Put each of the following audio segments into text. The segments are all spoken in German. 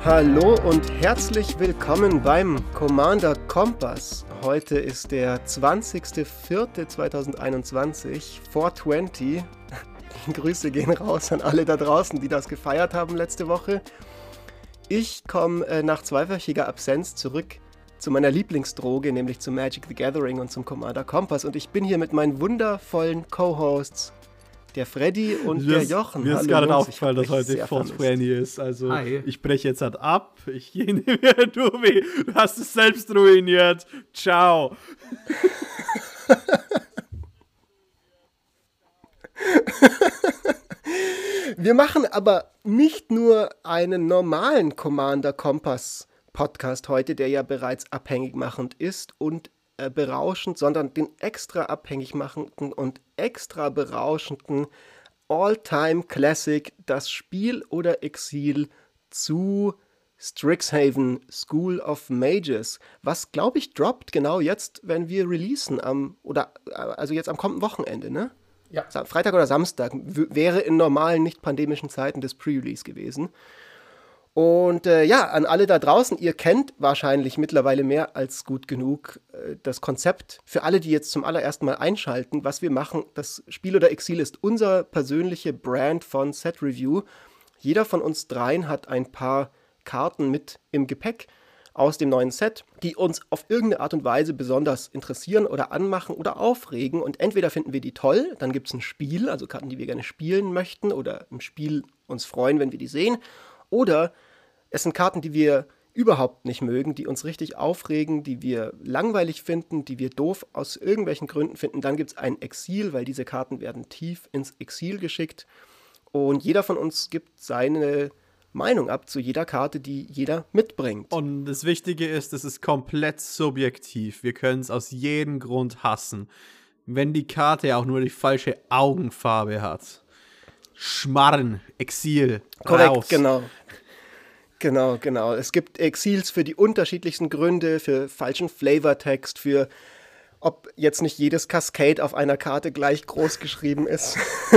Hallo und herzlich willkommen beim Commander Kompass. Heute ist der 20.04.2021, 420. Grüße gehen raus an alle da draußen, die das gefeiert haben letzte Woche. Ich komme nach zweiwöchiger Absenz zurück zu meiner Lieblingsdroge, nämlich zu Magic the Gathering und zum Commander Kompass. Und ich bin hier mit meinen wundervollen Co-Hosts, der Freddy und der Jochen. Mir ist gerade aufgefallen, dass heute 420 ist. Also Hi. Ich breche jetzt halt ab. Ich gehe nicht mehr, Tobi. Du hast es selbst ruiniert. Ciao. Wir machen aber nicht nur einen normalen Commander Kompass Podcast heute, der ja bereits abhängig machend ist und berauschend, sondern den extra abhängig machenden und extra berauschenden All-Time Classic, das Spiel oder Exil zu Strixhaven School of Mages, was glaube ich droppt genau jetzt, wenn wir releasen also jetzt am kommenden Wochenende, ne? Ja. Freitag oder Samstag wäre in normalen, nicht pandemischen Zeiten des Pre-Release gewesen. Und an alle da draußen, ihr kennt wahrscheinlich mittlerweile mehr als gut genug das Konzept. Für alle, die jetzt zum allerersten Mal einschalten, was wir machen, das Spiel oder Exil ist unser persönliche Brand von Set Review. Jeder von uns dreien hat ein paar Karten mit im Gepäck aus dem neuen Set, die uns auf irgendeine Art und Weise besonders interessieren oder anmachen oder aufregen. Und entweder finden wir die toll, dann gibt es ein Spiel, also Karten, die wir gerne spielen möchten oder im Spiel uns freuen, wenn wir die sehen. Oder es sind Karten, die wir überhaupt nicht mögen, die uns richtig aufregen, die wir langweilig finden, die wir doof aus irgendwelchen Gründen finden. Dann gibt es ein Exil, weil diese Karten werden tief ins Exil geschickt. Und jeder von uns gibt seine Meinung ab zu jeder Karte, die jeder mitbringt. Und das Wichtige ist, es ist komplett subjektiv. Wir können es aus jedem Grund hassen. Wenn die Karte auch nur die falsche Augenfarbe hat. Schmarren, Exil, korrekt, raus. Genau. Es gibt Exils für die unterschiedlichsten Gründe, für falschen Flavortext, für ob jetzt nicht jedes Cascade auf einer Karte gleich groß geschrieben ist,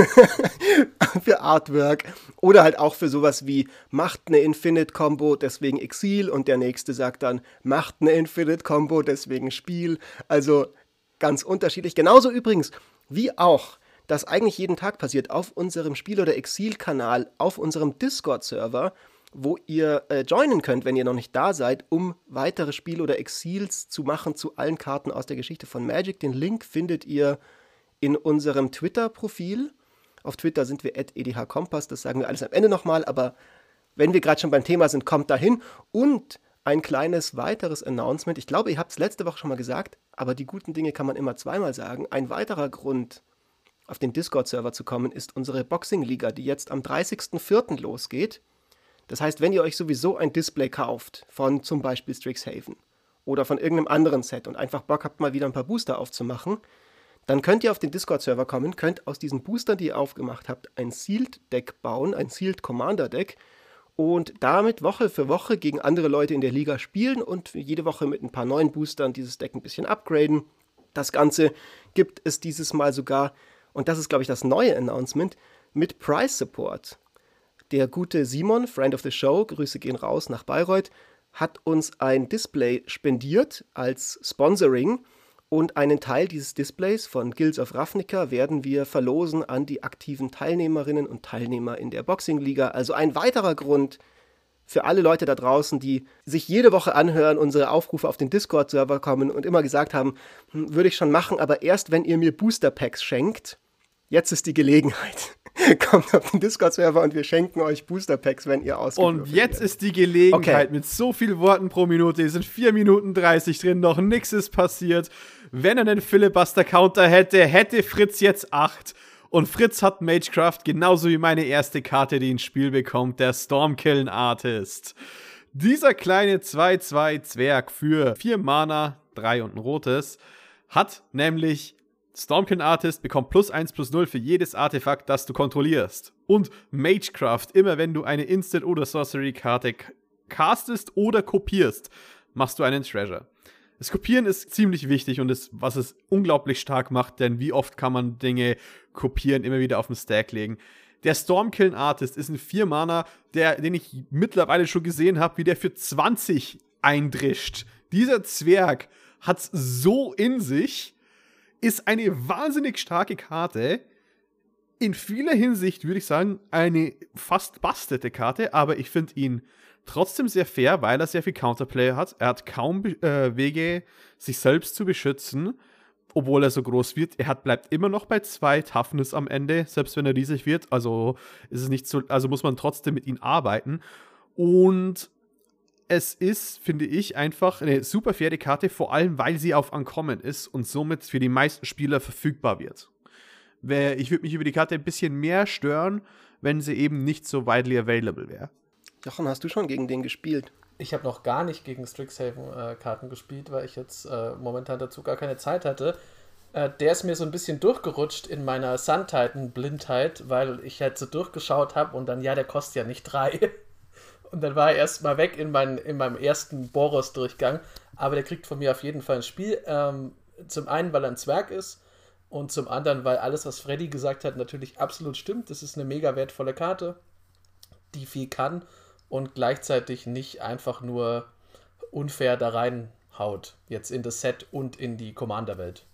für Artwork oder halt auch für sowas wie macht eine Infinite-Combo, deswegen Exil und der nächste sagt dann macht eine Infinite-Combo, deswegen Spiel. Also ganz unterschiedlich. Genauso übrigens wie auch das eigentlich jeden Tag passiert auf unserem Spiel- oder Exil-Kanal, auf unserem Discord-Server, wo ihr joinen könnt, wenn ihr noch nicht da seid, um weitere Spiele oder Exils zu machen zu allen Karten aus der Geschichte von Magic. Den Link findet ihr in unserem Twitter-Profil. Auf Twitter sind wir @edhkompass, das sagen wir alles am Ende nochmal, aber wenn wir gerade schon beim Thema sind, kommt dahin. Und ein kleines weiteres Announcement, ich glaube, ihr habt es letzte Woche schon mal gesagt, aber die guten Dinge kann man immer zweimal sagen. Ein weiterer Grund, auf den Discord-Server zu kommen, ist unsere Boxing-Liga, die jetzt am 30.04. losgeht. Das heißt, wenn ihr euch sowieso ein Display kauft von zum Beispiel Strixhaven oder von irgendeinem anderen Set und einfach Bock habt, mal wieder ein paar Booster aufzumachen, dann könnt ihr auf den Discord-Server kommen, könnt aus diesen Boostern, die ihr aufgemacht habt, ein Sealed-Deck bauen, ein Sealed-Commander-Deck und damit Woche für Woche gegen andere Leute in der Liga spielen und jede Woche mit ein paar neuen Boostern dieses Deck ein bisschen upgraden. Das Ganze gibt es dieses Mal sogar, und das ist, glaube ich, das neue Announcement, mit Price Support. Der gute Simon, Friend of the Show, Grüße gehen raus nach Bayreuth, hat uns ein Display spendiert als Sponsoring und einen Teil dieses Displays von Guilds of Ravnica werden wir verlosen an die aktiven Teilnehmerinnen und Teilnehmer in der Boxing-Liga. Also ein weiterer Grund für alle Leute da draußen, die sich jede Woche anhören, unsere Aufrufe auf den Discord-Server kommen und immer gesagt haben, würde ich schon machen, aber erst wenn ihr mir Booster-Packs schenkt. Jetzt ist die Gelegenheit. Kommt auf den Discord-Server und wir schenken euch Booster-Packs, wenn ihr ausgewürfelt Und jetzt ist die Gelegenheit, mit so vielen Worten pro Minute, es sind 4 Minuten 30 drin, noch nichts ist passiert. Wenn er einen Filibuster-Counter hätte, hätte Fritz jetzt 8. Und Fritz hat Magecraft, genauso wie meine erste Karte, die ins Spiel bekommt, der Stormkiln Artist. Dieser kleine 2/2-Zwerg für 4 Mana, 3 und ein rotes, hat nämlich Stormkiln Artist bekommt +1/+0 für jedes Artefakt, das du kontrollierst. Und Magecraft, immer wenn du eine Instant- oder Sorcery-Karte castest oder kopierst, machst du einen Treasure. Das Kopieren ist ziemlich wichtig und ist, was es unglaublich stark macht, denn wie oft kann man Dinge kopieren, immer wieder auf den Stack legen. Der Stormkiln Artist ist ein 4-Mana, den ich mittlerweile schon gesehen habe, wie der für 20 eindrischt. Dieser Zwerg hat's so in sich, ist eine wahnsinnig starke Karte. In vieler Hinsicht würde ich sagen, eine fast bastete Karte, aber ich finde ihn trotzdem sehr fair, weil er sehr viel Counterplay hat. Er hat kaum Wege, sich selbst zu beschützen, obwohl er so groß wird. Bleibt immer noch bei 2 Toughness am Ende, selbst wenn er riesig wird. Also ist es nicht so, also muss man trotzdem mit ihm arbeiten. Und es ist, finde ich, einfach eine super faire Karte, vor allem, weil sie auf Uncommon ist und somit für die meisten Spieler verfügbar wird. Ich würde mich über die Karte ein bisschen mehr stören, wenn sie eben nicht so widely available wäre. Jochen, hast du schon gegen den gespielt? Ich habe noch gar nicht gegen Strixhaven-Karten gespielt, weil ich jetzt momentan dazu gar keine Zeit hatte. Der ist mir so ein bisschen durchgerutscht in meiner Sun Titan-Blindheit, weil ich halt so durchgeschaut habe und dann, der kostet ja nicht 3. Und dann war er erst mal weg in meinem ersten Boros-Durchgang. Aber der kriegt von mir auf jeden Fall ein Spiel. Zum einen, weil er ein Zwerg ist und zum anderen, weil alles, was Freddy gesagt hat, natürlich absolut stimmt. Das ist eine mega wertvolle Karte, die viel kann und gleichzeitig nicht einfach nur unfair da reinhaut, jetzt in das Set und in die Commander-Welt.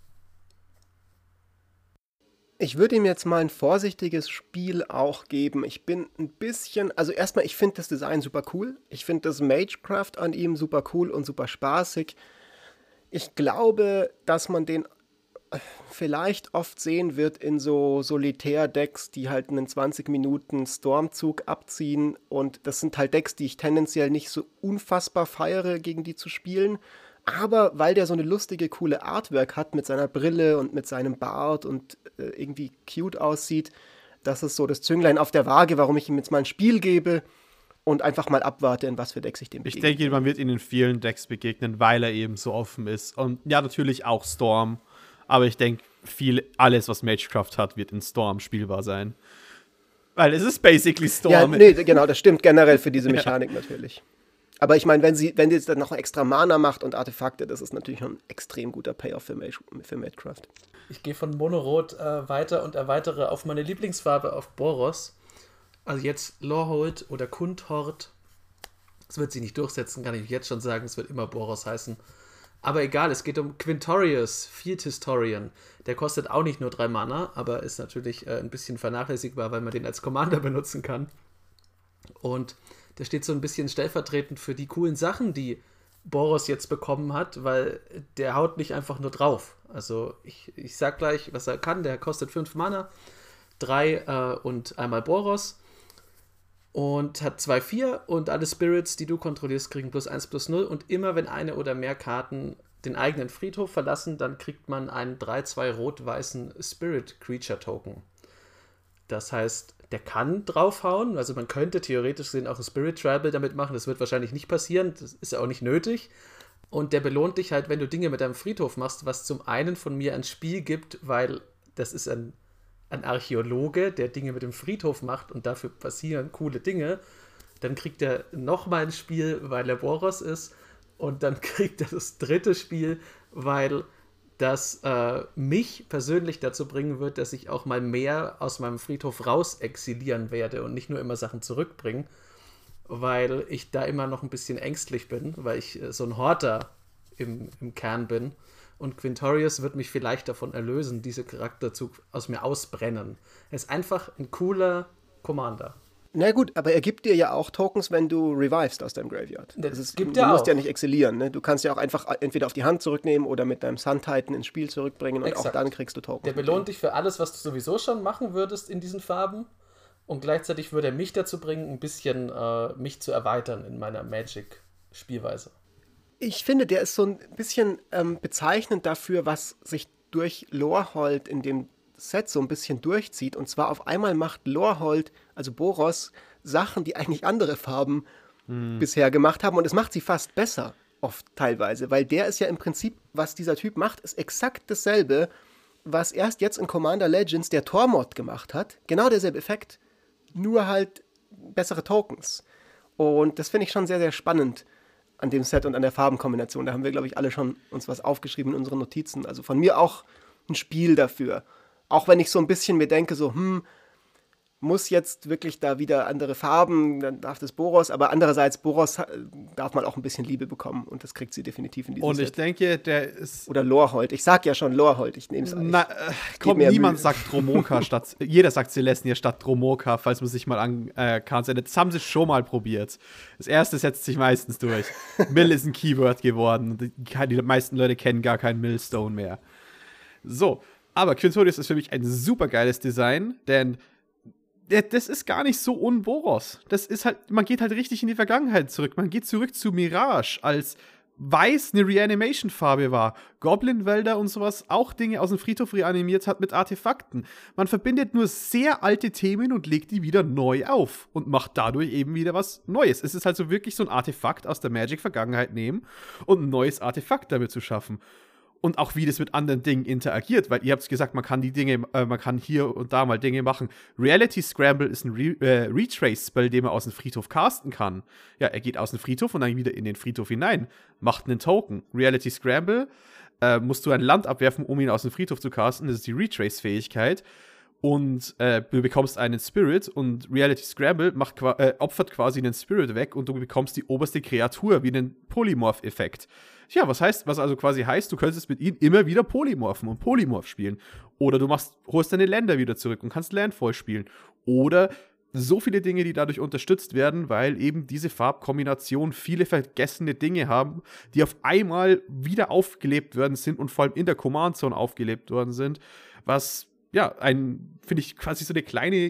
Ich würde ihm jetzt mal ein vorsichtiges Spiel auch geben. Ich bin ein bisschen, also erstmal, ich finde das Design super cool. Ich finde das Magecraft an ihm super cool und super spaßig. Ich glaube, dass man den vielleicht oft sehen wird in so Solitär-Decks, die halt einen 20 Minuten Stormzug abziehen, und das sind halt Decks, die ich tendenziell nicht so unfassbar feiere, gegen die zu spielen, aber weil der so eine lustige, coole Artwork hat mit seiner Brille und mit seinem Bart und irgendwie cute aussieht, das ist so das Zünglein auf der Waage, warum ich ihm jetzt mal ein Spiel gebe und einfach mal abwarte, in was für Decks ich dem begegne. Ich denke, man wird ihn in vielen Decks begegnen, weil er eben so offen ist, und ja, natürlich auch Storm. Aber ich denke, alles, was Magecraft hat, wird in Storm spielbar sein. Weil es ist basically Storm. Ja, nee, genau, das stimmt generell für diese Mechanik natürlich. Aber ich meine, wenn die jetzt dann noch extra Mana macht und Artefakte, das ist natürlich schon ein extrem guter Payoff für Magecraft. Ich gehe von Monorot weiter und erweitere auf meine Lieblingsfarbe auf Boros. Also jetzt Lorehold oder Kundhort. Das wird sie nicht durchsetzen, kann ich jetzt schon sagen. Es wird immer Boros heißen. Aber egal, es geht um Quintorius, Field Historian. Der kostet auch nicht nur 3 Mana, aber ist natürlich ein bisschen vernachlässigbar, weil man den als Commander benutzen kann. Und der steht so ein bisschen stellvertretend für die coolen Sachen, die Boros jetzt bekommen hat, weil der haut nicht einfach nur drauf. Also ich sag gleich, was er kann. Der kostet 5 Mana, 3 und einmal Boros. Und hat 2/4 und alle Spirits, die du kontrollierst, kriegen +1/+0. Und immer wenn eine oder mehr Karten den eigenen Friedhof verlassen, dann kriegt man einen 3/2 rot-weißen Spirit Creature Token. Das heißt, der kann draufhauen. Also man könnte theoretisch gesehen auch ein Spirit Tribal damit machen. Das wird wahrscheinlich nicht passieren. Das ist ja auch nicht nötig. Und der belohnt dich halt, wenn du Dinge mit deinem Friedhof machst, was zum einen von mir ein Spiel gibt, weil das ist ein Archäologe, der Dinge mit dem Friedhof macht und dafür passieren coole Dinge. Dann kriegt er nochmal ein Spiel, weil er Boros ist. Und dann kriegt er das dritte Spiel, weil das mich persönlich dazu bringen wird, dass ich auch mal mehr aus meinem Friedhof raus exilieren werde und nicht nur immer Sachen zurückbringen, weil ich da immer noch ein bisschen ängstlich bin, weil ich so ein Horter im Kern bin. Und Quintorius wird mich vielleicht davon erlösen, diese Charakterzug aus mir ausbrennen. Er ist einfach ein cooler Commander. Na gut, aber er gibt dir ja auch Tokens, wenn du revivest aus deinem Graveyard. Du musst ja nicht exilieren, ne? Du kannst ja auch einfach entweder auf die Hand zurücknehmen oder mit deinem Sun Titan ins Spiel zurückbringen. Und auch dann kriegst du Tokens. Der belohnt dich für alles, was du sowieso schon machen würdest in diesen Farben. Und gleichzeitig würde er mich dazu bringen, ein bisschen mich zu erweitern in meiner Magic-Spielweise. Ich finde, der ist so ein bisschen bezeichnend dafür, was sich durch Lorehold in dem Set so ein bisschen durchzieht. Und zwar auf einmal macht Lorehold, also Boros, Sachen, die eigentlich andere Farben bisher gemacht haben. Und es macht sie fast besser, oft teilweise. Weil der ist ja im Prinzip, was dieser Typ macht, ist exakt dasselbe, was erst jetzt in Commander Legends der Tormod gemacht hat. Genau derselbe Effekt, nur halt bessere Tokens. Und das finde ich schon sehr, sehr spannend an dem Set und an der Farbenkombination. Da haben wir, glaube ich, alle schon uns was aufgeschrieben in unseren Notizen. Also von mir auch ein Spiel dafür. Auch wenn ich so ein bisschen mir denke, so, muss jetzt wirklich da wieder andere Farben, dann darf das Boros, aber andererseits, Boros darf man auch ein bisschen Liebe bekommen und das kriegt sie definitiv in diesem Und Set. ich denke, der ist... Oder Lorhold, ich sag ja schon Lorhold, ich nehme es an. Niemand sagt Dromoka statt... Jeder sagt Celestia statt Dromoka, falls man sich mal an kann. Das haben sie schon mal probiert. Das erste setzt sich meistens durch. Mill ist ein Keyword geworden. Die meisten Leute kennen gar keinen Millstone mehr. So, aber Quintorius ist für mich ein super geiles Design, denn das ist gar nicht so un-Boros. Das ist halt, man geht halt richtig in die Vergangenheit zurück. Man geht zurück zu Mirage, als Weiß eine Reanimation-Farbe war. Goblin-Wälder und sowas auch Dinge aus dem Friedhof reanimiert hat mit Artefakten. Man verbindet nur sehr alte Themen und legt die wieder neu auf und macht dadurch eben wieder was Neues. Es ist also wirklich so ein Artefakt aus der Magic-Vergangenheit nehmen und ein neues Artefakt damit zu schaffen. Und auch wie das mit anderen Dingen interagiert, weil ihr habt gesagt, man kann die Dinge, man kann hier und da mal Dinge machen. Reality Scramble ist ein Retrace-Spell, den man aus dem Friedhof casten kann. Ja, er geht aus dem Friedhof und dann wieder in den Friedhof hinein, macht einen Token. Reality Scramble musst du ein Land abwerfen, um ihn aus dem Friedhof zu casten. Das ist die Retrace-Fähigkeit. Und du bekommst einen Spirit und Reality Scramble opfert quasi einen Spirit weg und du bekommst die oberste Kreatur wie einen Polymorph-Effekt. Ja, was also quasi heißt, du könntest mit ihnen immer wieder polymorphen und Polymorph spielen. Oder du holst deine Länder wieder zurück und kannst Landfall spielen. Oder so viele Dinge, die dadurch unterstützt werden, weil eben diese Farbkombination viele vergessene Dinge haben, die auf einmal wieder aufgelebt worden sind und vor allem in der Command Zone aufgelebt worden sind, was ja, finde ich, quasi so eine kleine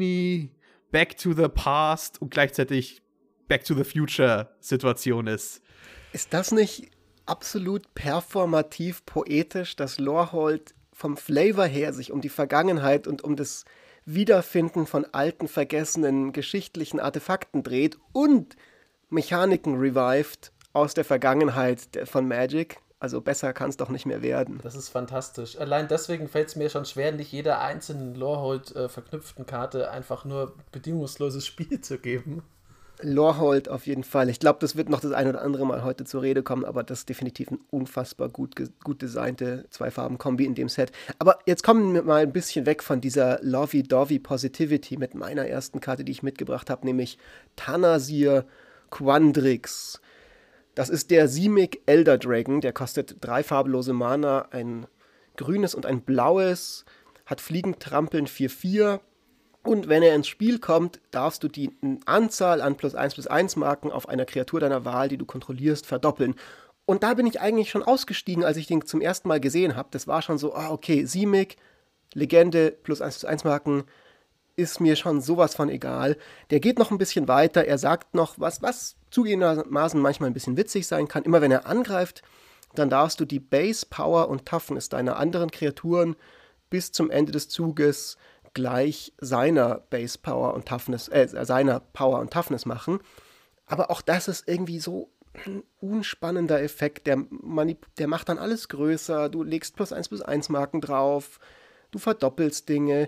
Mini-Back to the Past und gleichzeitig Back to the Future-Situation ist. Ist das nicht absolut performativ poetisch, dass Lorhold vom Flavor her sich um die Vergangenheit und um das Wiederfinden von alten, vergessenen, geschichtlichen Artefakten dreht und Mechaniken revived aus der Vergangenheit von Magic? Also besser kann es doch nicht mehr werden. Das ist fantastisch. Allein deswegen fällt es mir schon schwer, nicht jeder einzelnen Lorhold verknüpften Karte einfach nur bedingungsloses Spiel zu geben. Lorhold auf jeden Fall. Ich glaube, das wird noch das ein oder andere Mal heute zur Rede kommen, aber das ist definitiv ein unfassbar gut designte Zwei-Farben-Kombi in dem Set. Aber jetzt kommen wir mal ein bisschen weg von dieser Lovey-Dovey Positivity mit meiner ersten Karte, die ich mitgebracht habe, nämlich Tanasir Quandrix. Das ist der Simic Elder Dragon, der kostet 3 farblose Mana, ein grünes und ein blaues, hat Fliegentrampeln 4/4 und wenn er ins Spiel kommt, darfst du die Anzahl an +1/+1 Marken auf einer Kreatur deiner Wahl, die du kontrollierst, verdoppeln. Und da bin ich eigentlich schon ausgestiegen, als ich den zum ersten Mal gesehen habe. Das war schon so, okay, Simic, Legende, +1/+1 Marken, ist mir schon sowas von egal. Der geht noch ein bisschen weiter, er sagt noch was zugegebenermaßen manchmal ein bisschen witzig sein kann. Immer wenn er angreift, dann darfst du die Base, Power und Toughness deiner anderen Kreaturen bis zum Ende des Zuges gleich seiner Base, Power und Toughness, seiner Power und Toughness machen. Aber auch das ist irgendwie so ein unspannender Effekt. Der macht dann alles größer, du legst +1/+1 Marken drauf, du verdoppelst Dinge.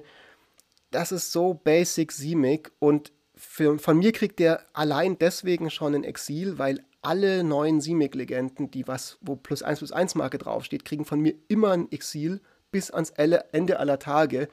Das ist so basic Simic und von mir kriegt der allein deswegen schon ein Exil, weil alle neuen Simic-Legenden, wo +1/+1 Marke draufsteht, kriegen von mir immer ein Exil bis ans Ende aller Tage.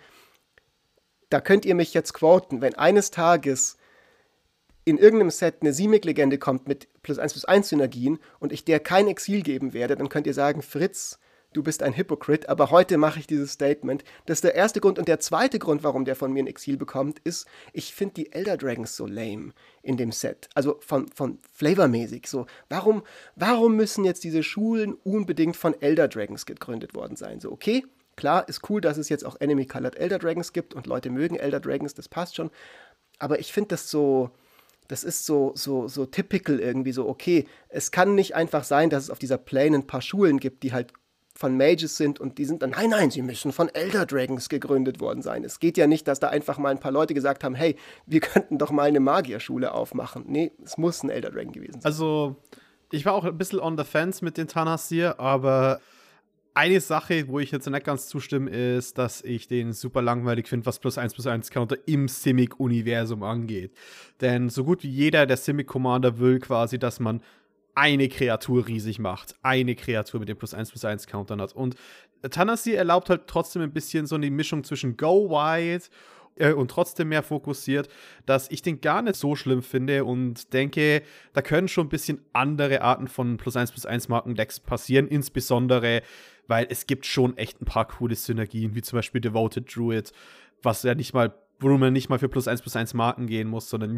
Da könnt ihr mich jetzt quoten, wenn eines Tages in irgendeinem Set eine Simic-Legende kommt mit +1/+1 Synergien und ich der kein Exil geben werde, dann könnt ihr sagen, Fritz, du bist ein Hypocrite, aber heute mache ich dieses Statement. Das ist der erste Grund. Und der zweite Grund, warum der von mir ein Exil bekommt, ist, ich finde die Elder Dragons so lame in dem Set. Also von flavormäßig. So, warum müssen jetzt diese Schulen unbedingt von Elder Dragons gegründet worden sein? So, okay, klar, ist cool, dass es jetzt auch Enemy-Colored Elder Dragons gibt und Leute mögen Elder Dragons, das passt schon. Aber ich finde das ist so typical irgendwie so, okay, es kann nicht einfach sein, dass es auf dieser Plane ein paar Schulen gibt, die halt von Mages sind und die sind dann, nein, sie müssen von Elder Dragons gegründet worden sein. Es geht ja nicht, dass da einfach mal ein paar Leute gesagt haben, hey, wir könnten doch mal eine Magierschule aufmachen. Nee, es muss ein Elder Dragon gewesen sein. Also, ich war auch ein bisschen on the fence mit den Tanasir, aber eine Sache, wo ich jetzt nicht ganz zustimme, ist, dass ich den super langweilig finde, was +1/+1 Counter im Simic-Universum angeht. Denn so gut wie jeder der Simic-Commander will quasi, dass man eine Kreatur riesig macht. Eine Kreatur mit dem +1/+1 Countern hat. Und Tanasir erlaubt halt trotzdem ein bisschen so eine Mischung zwischen Go Wide und trotzdem mehr fokussiert, dass ich den gar nicht so schlimm finde und denke, da können schon ein bisschen andere Arten von +1/+1 Marken-Decks passieren, insbesondere, weil es gibt schon echt ein paar coole Synergien, wie zum Beispiel Devoted Druid, wo man nicht mal für +1/+1 Marken gehen muss, sondern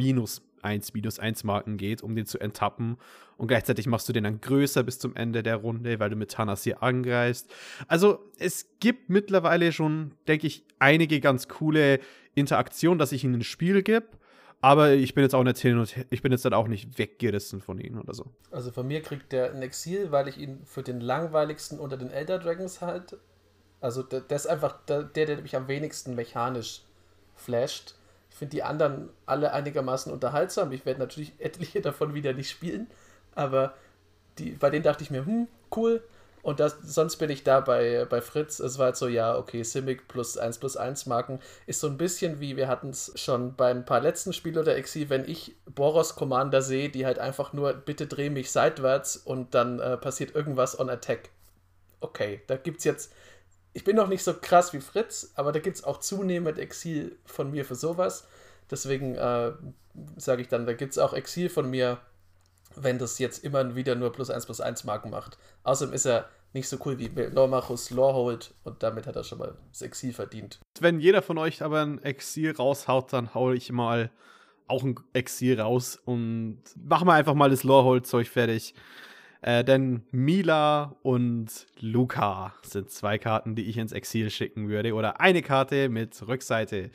-1 Marken geht, um den zu enttappen. Und gleichzeitig machst du den dann größer bis zum Ende der Runde, weil du mit Tanasir angreifst. Also es gibt mittlerweile schon, denke ich, einige ganz coole Interaktionen, dass ich ihnen ein Spiel gebe. Aber ich bin jetzt auch nicht ich bin jetzt dann auch nicht weggerissen von ihnen oder so. Also von mir kriegt der ein Exil, weil ich ihn für den langweiligsten unter den Elder Dragons halte. Also der ist einfach der mich am wenigsten mechanisch flasht. Ich finde die anderen alle einigermaßen unterhaltsam. Ich werde natürlich etliche davon wieder nicht spielen, aber bei denen dachte ich mir, cool. Und sonst bin ich da bei Fritz. Es war halt so, ja, okay, Simic +1/+1 Marken ist so ein bisschen wie, wir hatten es schon beim paar letzten Spiel oder Exil, wenn ich Boros Commander sehe, die halt einfach nur, bitte dreh mich seitwärts und dann passiert irgendwas on Attack. Okay, da gibt's jetzt, ich bin noch nicht so krass wie Fritz, aber da gibt's auch zunehmend Exil von mir für sowas. Deswegen sage ich dann, da gibt's auch Exil von mir, wenn das jetzt immer wieder nur +1/+1 Marken macht. Außerdem ist er nicht so cool wie Lormachus Lorehold und damit hat er schon mal das Exil verdient. Wenn jeder von euch aber ein Exil raushaut, dann hau ich mal auch ein Exil raus und machen wir einfach mal das Lorehold-Zeug fertig. Denn Mila und Luca sind 2 Karten, die ich ins Exil schicken würde. Oder eine Karte mit Rückseite.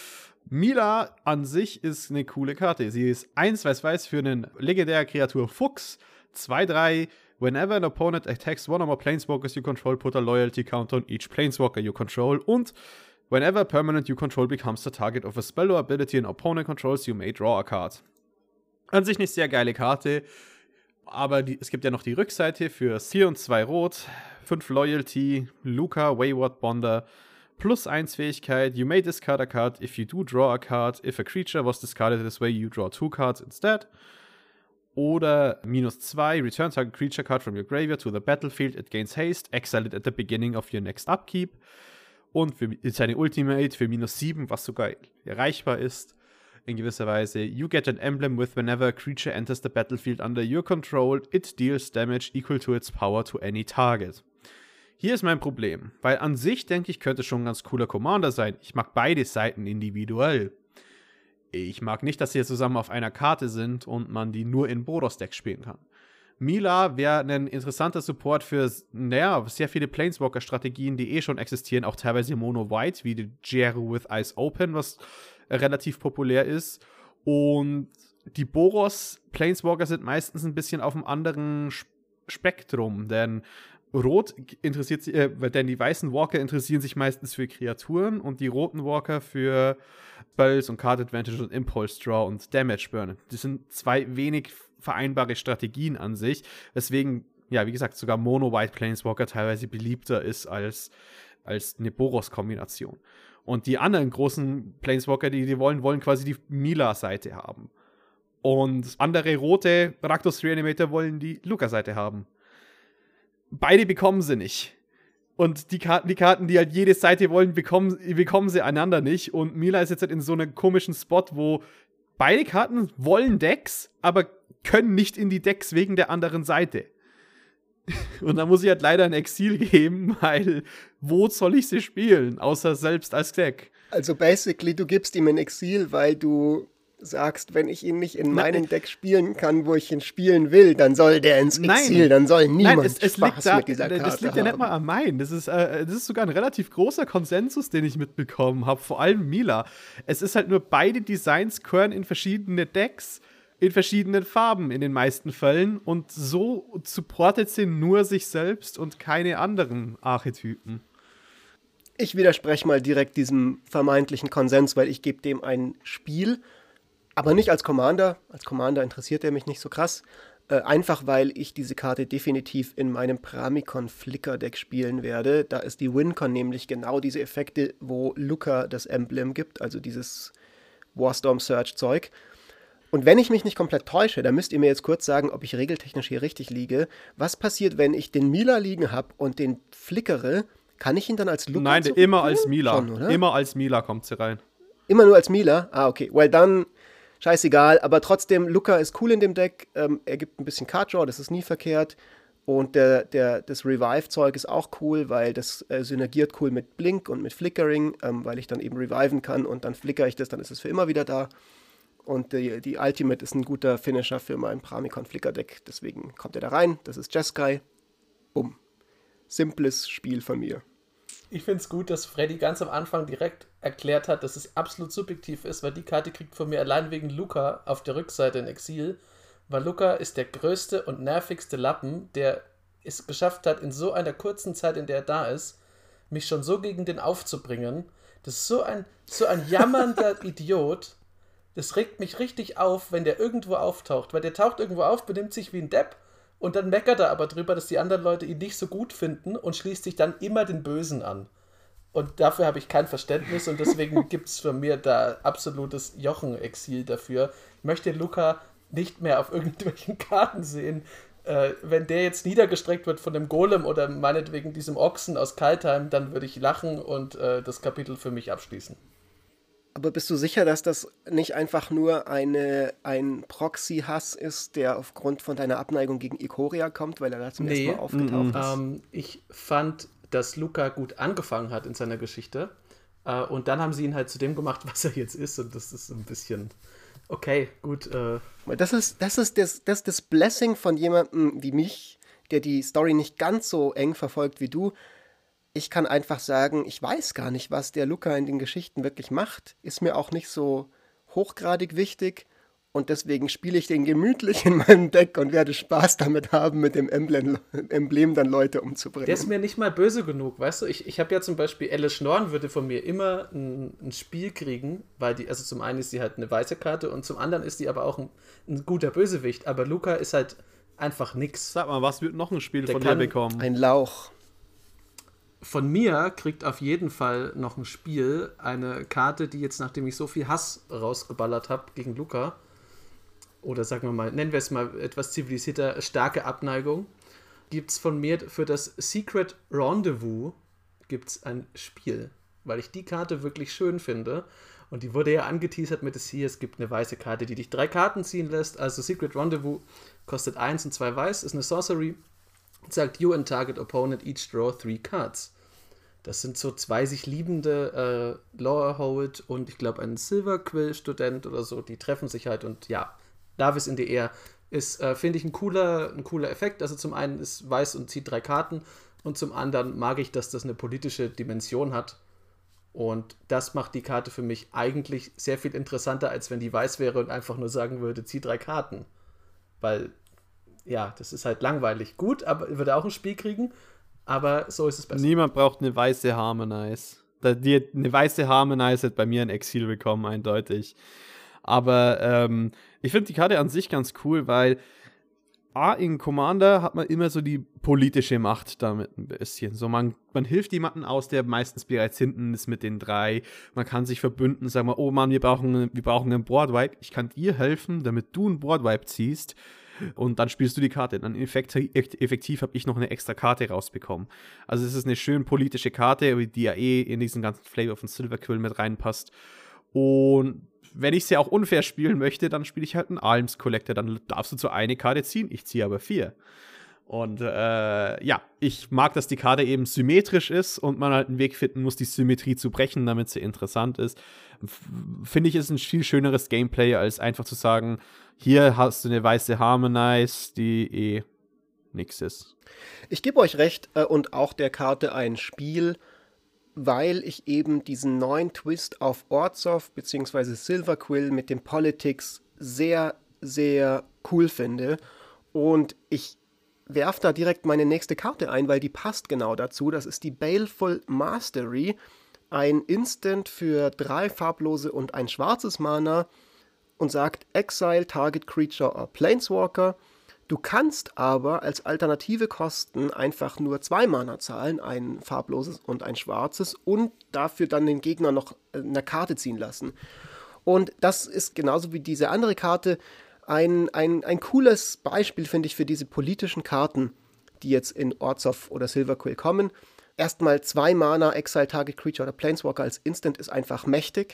Mila an sich ist eine coole Karte. Sie ist 1 weiß für einen legendäre Kreatur Fuchs, 2/3. Whenever an opponent attacks one or more Planeswalkers you control, put a loyalty counter on each Planeswalker you control. Und whenever a permanent you control becomes the target of a spell or ability an opponent controls, you may draw a card. An sich eine sehr geile Karte, aber es gibt ja noch die Rückseite für 4 und 2 Rot, 5 Loyalty, Luca, Wayward Bonder, +1 Fähigkeit, you may discard a card if you do draw a card. If a creature was discarded this way, you draw 2 cards instead. Oder -2, return target creature card from your graveyard to the battlefield. It gains haste, exile it at the beginning of your next upkeep. Und für seine Ultimate für -7, was sogar erreichbar ist, in gewisser Weise. You get an emblem with whenever a creature enters the battlefield under your control, it deals damage equal to its power to any target. Hier ist mein Problem, weil an sich, denke ich, könnte schon ein ganz cooler Commander sein. Ich mag beide Seiten individuell. Ich mag nicht, dass sie zusammen auf einer Karte sind und man die nur in Boros-Decks spielen kann. Mila wäre ein interessanter Support für, sehr viele Planeswalker-Strategien, die schon existieren, auch teilweise Mono-White, wie die Jeru with Eyes Open, was relativ populär ist. Und die Boros-Planeswalker sind meistens ein bisschen auf einem anderen Spektrum, denn Rot interessiert sich, denn die weißen Walker interessieren sich meistens für Kreaturen und die roten Walker für Spells und Card Advantage und Impulse Draw und Damage Burn. Das sind 2 wenig vereinbare Strategien an sich, weswegen, ja, wie gesagt, sogar Mono-White Planeswalker teilweise beliebter ist als eine Boros-Kombination. Und die anderen großen Planeswalker, die wollen quasi die Mila-Seite haben. Und andere rote Rakdos Reanimator wollen die Luca-Seite haben. Beide bekommen sie nicht. Und die Karten, die halt jede Seite wollen, bekommen sie einander nicht. Und Mila ist jetzt halt in so einem komischen Spot, wo beide Karten wollen Decks, aber können nicht in die Decks wegen der anderen Seite. Und da muss ich halt leider ein Exil geben, weil wo soll ich sie spielen, außer selbst als Deck? Also basically, du gibst ihm ein Exil, weil du sagst, wenn ich ihn nicht in meinem Deck spielen kann, wo ich ihn spielen will, dann soll der ins Exil, dann soll niemand Spaß mit dieser Karte das liegt ja nicht mal an meinen. Das ist sogar ein relativ großer Konsensus, den ich mitbekommen habe, vor allem Mila. Es ist halt nur, beide Designs gehören in verschiedene Decks, in verschiedenen Farben in den meisten Fällen und so supportet sie nur sich selbst und keine anderen Archetypen. Ich widerspreche mal direkt diesem vermeintlichen Konsens, weil ich gebe dem ein Spiel, aber nicht als Commander. Als Commander interessiert er mich nicht so krass. Einfach, weil ich diese Karte definitiv in meinem Pramikon-Flicker-Deck spielen werde. Da ist die Wincon nämlich genau diese Effekte, wo Luca das Emblem gibt, also dieses Warstorm-Search-Zeug. Und wenn ich mich nicht komplett täusche, dann müsst ihr mir jetzt kurz sagen, ob ich regeltechnisch hier richtig liege. Was passiert, wenn ich den Mila liegen habe und den flickere? Kann ich ihn dann als Luca? Nein, immer als Mila. Schon, oder? Immer als Mila kommt sie rein. Immer nur als Mila? Ah, okay. Well, dann scheißegal. Aber trotzdem, Lukka ist cool in dem Deck. Er gibt ein bisschen Card Draw, das ist nie verkehrt. Und das Revive-Zeug ist auch cool, weil das synergiert cool mit Blink und mit Flickering, weil ich dann eben reviven kann und dann flicker ich das, dann ist es für immer wieder da. Und die Ultimate ist ein guter Finisher für mein Pramikon-Flicker-Deck. Deswegen kommt er da rein. Das ist Jeskai. Bumm. Simples Spiel von mir. Ich finde es gut, dass Freddy ganz am Anfang direkt erklärt hat, dass es absolut subjektiv ist, weil die Karte kriegt von mir allein wegen Lukka auf der Rückseite in Exil. Weil Lukka ist der größte und nervigste Lappen, der es geschafft hat, in so einer kurzen Zeit, in der er da ist, mich schon so gegen den aufzubringen. Das ist so ein jammernder Idiot. Das regt mich richtig auf, wenn der irgendwo auftaucht. Weil der taucht irgendwo auf, benimmt sich wie ein Depp und dann meckert er aber drüber, dass die anderen Leute ihn nicht so gut finden und schließt sich dann immer den Bösen an. Und dafür habe ich kein Verständnis und deswegen gibt es von mir da absolutes Jochen-Exil dafür. Ich möchte Lukka nicht mehr auf irgendwelchen Karten sehen. Wenn der jetzt niedergestreckt wird von dem Golem oder meinetwegen diesem Ochsen aus Kaldheim, dann würde ich lachen und das Kapitel für mich abschließen. Aber bist du sicher, dass das nicht einfach nur ein Proxy-Hass ist, der aufgrund von deiner Abneigung gegen Ikoria kommt, weil er da zum ersten Mal aufgetaucht ist? Ich fand, dass Lukka gut angefangen hat in seiner Geschichte und dann haben sie ihn halt zu dem gemacht, was er jetzt ist und das ist ein bisschen... Okay, gut. Das ist das Blessing von jemandem wie mich, der die Story nicht ganz so eng verfolgt wie du. Ich kann einfach sagen, ich weiß gar nicht, was der Lukka in den Geschichten wirklich macht. Ist mir auch nicht so hochgradig wichtig. Und deswegen spiele ich den gemütlich in meinem Deck und werde Spaß damit haben, mit dem Emblem dann Leute umzubringen. Der ist mir nicht mal böse genug, weißt du? Ich habe ja zum Beispiel, Elle Schnorren würde von mir immer ein Spiel kriegen, weil also zum einen ist sie halt eine weiße Karte und zum anderen ist die aber auch ein guter Bösewicht. Aber Lukka ist halt einfach nix. Sag mal, was wird noch ein Spiel von dir bekommen? Ein Lauch. Von mir kriegt auf jeden Fall noch ein Spiel eine Karte, die jetzt, nachdem ich so viel Hass rausgeballert habe gegen Lukka, oder sagen wir mal, nennen wir es mal etwas zivilisierter, starke Abneigung, gibt es von mir für das Secret Rendezvous gibt's ein Spiel, weil ich die Karte wirklich schön finde. Und die wurde ja angeteasert mit es gibt eine weiße Karte, die dich 3 Karten ziehen lässt. Also Secret Rendezvous kostet 1 und 2 weiß, ist eine Sorcery. Sagt, you and target opponent each draw 3 cards. Das sind so 2 sich liebende Lowerhold und ich glaube ein Silverquill-Student oder so, die treffen sich halt und ja, Davis in the Air ist, finde ich, ein cooler Effekt. Also zum einen ist weiß und zieht 3 Karten und zum anderen mag ich, dass das eine politische Dimension hat. Und das macht die Karte für mich eigentlich sehr viel interessanter, als wenn die weiß wäre und einfach nur sagen würde, zieh 3 Karten. Weil, ja, das ist halt langweilig. Gut, aber würde auch ein Spiel kriegen, aber so ist es besser. Niemand braucht eine weiße Harmonize. Eine weiße Harmonize hat bei mir ein Exil bekommen, eindeutig. Aber ich finde die Karte an sich ganz cool, weil in Commander hat man immer so die politische Macht damit ein bisschen. So, man hilft jemanden aus, der meistens bereits hinten ist mit den 3. Man kann sich verbünden, sagen wir, oh Mann, wir brauchen einen Boardwipe. Ich kann dir helfen, damit du einen Boardwipe ziehst. Und dann spielst du die Karte. Dann effektiv habe ich noch eine extra Karte rausbekommen. Also es ist eine schön politische Karte, die ja in diesen ganzen Flavor von Silverquill mit reinpasst. Und wenn ich sie auch unfair spielen möchte, dann spiele ich halt einen Alms Collector. Dann darfst du zu eine Karte ziehen, ich ziehe aber 4. Und ja, ich mag, dass die Karte eben symmetrisch ist und man halt einen Weg finden muss, die Symmetrie zu brechen, damit sie interessant ist. Finde ich, ist ein viel schöneres Gameplay, als einfach zu sagen, hier hast du eine weiße Harmonize, die nix ist. Ich gebe euch recht und auch der Karte ein Spiel, weil ich eben diesen neuen Twist auf Orzhov bzw. Silverquill mit dem Politics sehr, sehr cool finde. Und ich werfe da direkt meine nächste Karte ein, weil die passt genau dazu. Das ist die Baleful Mastery, ein Instant für 3 farblose und ein schwarzes Mana und sagt Exile Target Creature or Planeswalker. Du kannst aber als alternative Kosten einfach nur 2 Mana zahlen, ein farbloses und ein schwarzes, und dafür dann den Gegner noch eine Karte ziehen lassen. Und das ist genauso wie diese andere Karte ein cooles Beispiel, finde ich, für diese politischen Karten, die jetzt in Orzhov oder Silverquill kommen. Erstmal 2 Mana, Exile Target Creature oder Planeswalker als Instant ist einfach mächtig.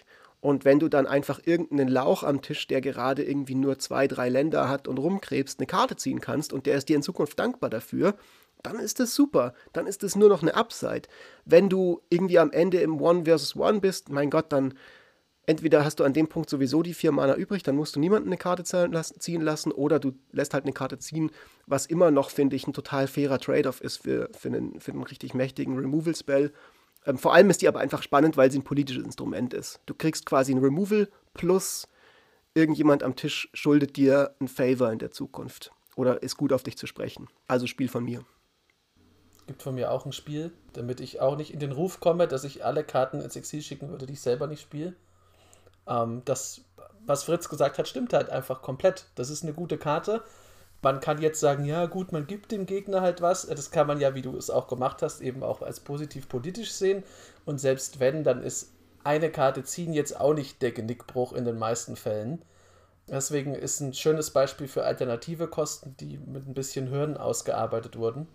Und wenn du dann einfach irgendeinen Lauch am Tisch, der gerade irgendwie nur 2, 3 Länder hat und rumkrebst, eine Karte ziehen kannst und der ist dir in Zukunft dankbar dafür, dann ist das super. Dann ist das nur noch eine Upside. Wenn du irgendwie am Ende im One versus One bist, mein Gott, dann entweder hast du an dem Punkt sowieso die 4 Mana übrig, dann musst du niemanden eine Karte ziehen lassen, oder du lässt halt eine Karte ziehen, was immer noch, finde ich, ein total fairer Trade-off ist für einen richtig mächtigen Removal-Spell. Vor allem ist die aber einfach spannend, weil sie ein politisches Instrument ist. Du kriegst quasi ein Removal plus irgendjemand am Tisch schuldet dir ein Favor in der Zukunft oder ist gut auf dich zu sprechen. Also Spiel von mir. Gibt von mir auch ein Spiel, damit ich auch nicht in den Ruf komme, dass ich alle Karten ins Exil schicken würde, die ich selber nicht spiele. Das, was Fritz gesagt hat, stimmt halt einfach komplett. Das ist eine gute Karte. Man kann jetzt sagen, ja gut, man gibt dem Gegner halt was. Das kann man ja, wie du es auch gemacht hast, eben auch als positiv politisch sehen. Und selbst wenn, dann ist eine Karte ziehen jetzt auch nicht der Genickbruch in den meisten Fällen. Deswegen ist ein schönes Beispiel für alternative Kosten, die mit ein bisschen Hürden ausgearbeitet wurden.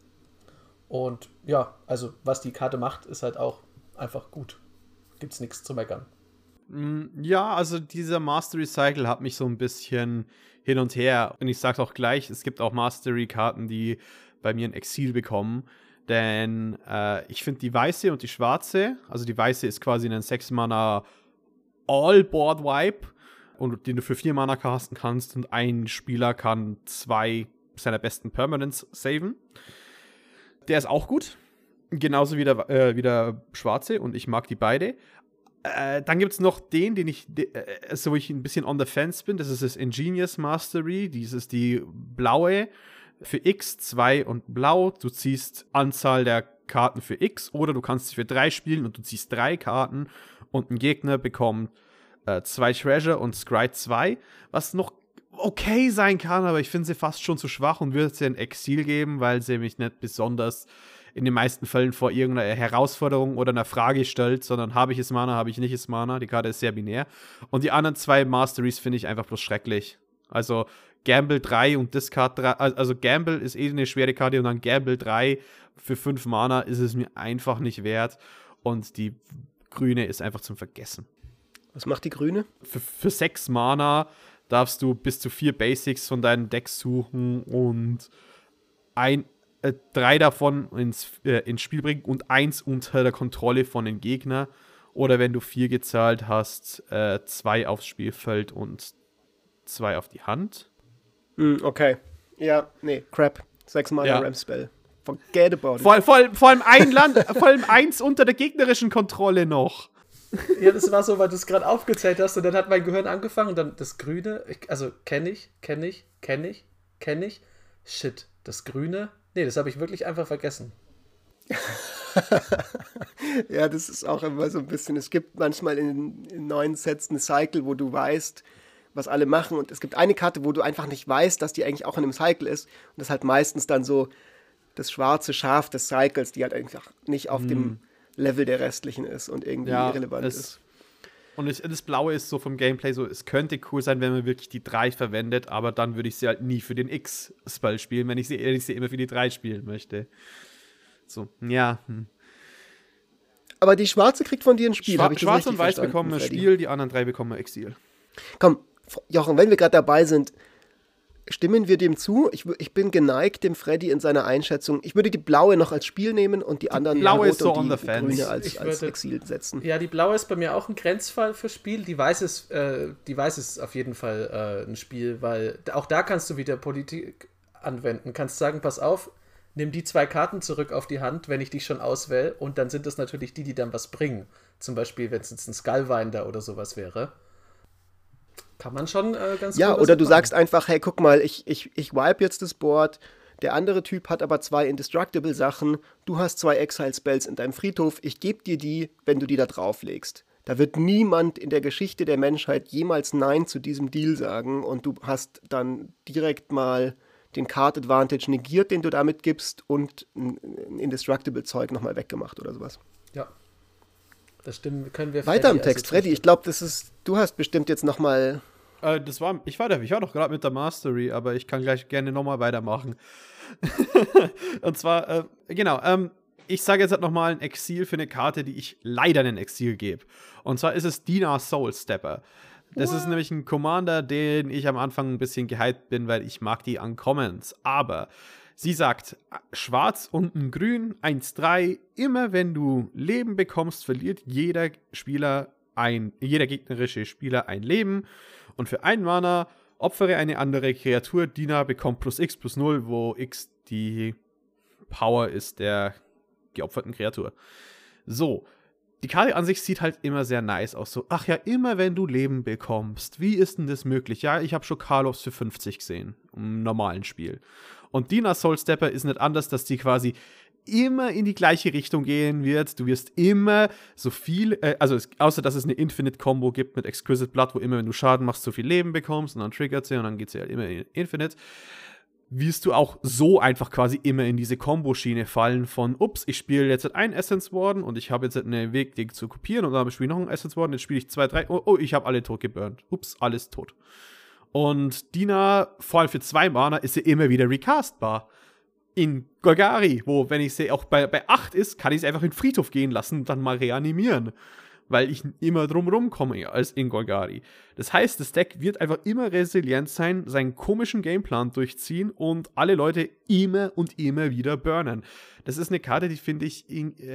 Und ja, also was die Karte macht, ist halt auch einfach gut. Gibt's nichts zu meckern. Ja, also dieser Mastery Cycle hat mich so ein bisschen hin und her. Und ich sag's auch gleich, es gibt auch Mastery-Karten, die bei mir ein Exil bekommen. Denn ich finde die weiße und die schwarze, also die weiße ist quasi ein 6-Mana All-Board-Wipe, und den du für 4 Mana casten kannst, und ein Spieler kann 2 seiner besten Permanents saven. Der ist auch gut. Genauso wie der schwarze, und ich mag die beide. Dann gibt es noch den ich wo ich ein bisschen on the fence bin. Das ist das Ingenious Mastery. Die blaue für X, 2 und blau. Du ziehst Anzahl der Karten für X, oder du kannst sie für 3 spielen und du ziehst 3 Karten und ein Gegner bekommt 2 Treasure und Scry 2, was noch okay sein kann, aber ich finde sie fast schon zu schwach und würde sie ein Exil geben, weil sie mich nicht besonders in den meisten Fällen vor irgendeiner Herausforderung oder einer Frage stellt, sondern habe ich es Mana, habe ich nicht es Mana. Die Karte ist sehr binär. Und die anderen 2 Masteries finde ich einfach bloß schrecklich. Also Gamble 3 und Discard 3, also Gamble ist eine schwere Karte, und dann Gamble 3 für 5 Mana ist es mir einfach nicht wert. Und die grüne ist einfach zum Vergessen. Was macht die grüne? Für 6 Mana darfst du bis zu 4 Basics von deinen Decks suchen und 3 davon ins Spiel bringen und 1 unter der Kontrolle von den Gegner. Oder wenn du 4 gezahlt hast, 2 aufs Spielfeld und 2 auf die Hand. Okay. Ja, nee, crap. 6 Mana Ja. Ramp-Spell. Forget about it. Vor allem ein Land, vor allem 1 unter der gegnerischen Kontrolle noch. Ja, das war so, weil du es gerade aufgezählt hast, und dann hat mein Gehirn angefangen und dann das Grüne, kenne ich. Shit, das Grüne? Nee, das habe ich wirklich einfach vergessen. Ja, das ist auch immer so ein bisschen, es gibt manchmal in neuen Sets eine Cycle, wo du weißt, was alle machen, und es gibt eine Karte, wo du einfach nicht weißt, dass die eigentlich auch in einem Cycle ist, und das ist halt meistens dann so das schwarze Schaf des Cycles, die halt einfach nicht auf dem Level der restlichen ist und irgendwie irrelevant ist. Und das Blaue ist so vom Gameplay so, es könnte cool sein, wenn man wirklich die 3 verwendet, aber dann würde ich sie halt nie für den X-Spell spielen, wenn ich sie immer für die 3 spielen möchte. So, ja. Aber die Schwarze kriegt von dir ein Spiel, habe ich das Schwarz richtig und Weiß verstanden, bekommen ein Freddy? Spiel, die anderen 3 bekommen ein Exil. Komm, Jochen, wenn wir gerade dabei sind, stimmen wir dem zu? Ich bin geneigt, dem Freddy in seiner Einschätzung. Ich würde die blaue noch als Spiel nehmen und die anderen blaue rote ist so und on die the fence. grüne als Ich würde- Exil setzen. Ja, die blaue ist bei mir auch ein Grenzfall für Spiel. Die weiß ist auf jeden Fall ein Spiel, weil auch da kannst du wieder Politik anwenden. Kannst sagen, pass auf, nimm die 2 Karten zurück auf die Hand, wenn ich dich schon auswähle, und dann sind das natürlich die dann was bringen. Zum Beispiel, wenn es jetzt ein Skullwinder oder sowas wäre. Kann man schon ganz Ja, gut oder was du machen. sagst einfach, hey, guck mal, ich wipe jetzt das Board, der andere Typ hat aber 2 Indestructible Sachen, du hast 2 Exile-Spells in deinem Friedhof, ich gebe dir die, wenn du die da drauflegst. Da wird niemand in der Geschichte der Menschheit jemals Nein zu diesem Deal sagen, und du hast dann direkt mal den Card Advantage negiert, den du damit gibst, und ein Indestructible Zeug nochmal weggemacht oder sowas. Ja. Das stimmt, können wir Weiter im Freddy Text, also Freddy, ich glaube, du hast bestimmt jetzt nochmal. Ich war doch gerade mit der Mastery, aber ich kann gleich gerne nochmal weitermachen. Und zwar, Ich sage jetzt halt nochmal ein Exil für eine Karte, die ich leider einen Exil gebe. Und zwar ist es Dina Soulstepper. Das ist nämlich ein Commander, den ich am Anfang ein bisschen gehypt bin, weil ich mag die Uncommons. Aber sie sagt, schwarz und ein grün, 1/3, immer wenn du Leben bekommst, verliert jeder gegnerische Spieler ein Leben. Und für 1 Mana opfere eine andere Kreatur. Dina bekommt +X/+0, wo X die Power ist der geopferten Kreatur. So, die Karte an sich sieht halt immer sehr nice aus. So, ach ja, immer wenn du Leben bekommst. Wie ist denn das möglich? Ja, ich habe schon Karlovs für 50 gesehen im normalen Spiel. Und Dina Soulstepper ist nicht anders, dass die quasi immer in die gleiche Richtung gehen wird. Du wirst immer so viel, außer dass es eine Infinite-Combo gibt mit Exquisite Blood, wo immer, wenn du Schaden machst, so viel Leben bekommst und dann triggert sie und dann geht sie halt immer in Infinite, wirst du auch so einfach quasi immer in diese Kombo-Schiene fallen von, ups, ich spiele jetzt einen Essence Warden und ich habe jetzt einen Weg, den zu kopieren und dann spiele ich noch einen Essence Warden, jetzt spiele ich 2, 3, oh, ich habe alle tot geburnt. Ups, alles tot. Und Dina, vor allem für 2 Mana, ist sie immer wieder recastbar. In Golgari, wo, wenn ich sie auch bei 8 ist, kann ich sie einfach in den Friedhof gehen lassen und dann mal reanimieren. Weil ich immer drumrum komme als in Golgari. Das heißt, das Deck wird einfach immer resilient sein, seinen komischen Gameplan durchziehen und alle Leute immer und immer wieder burnen. Das ist eine Karte, die finde ich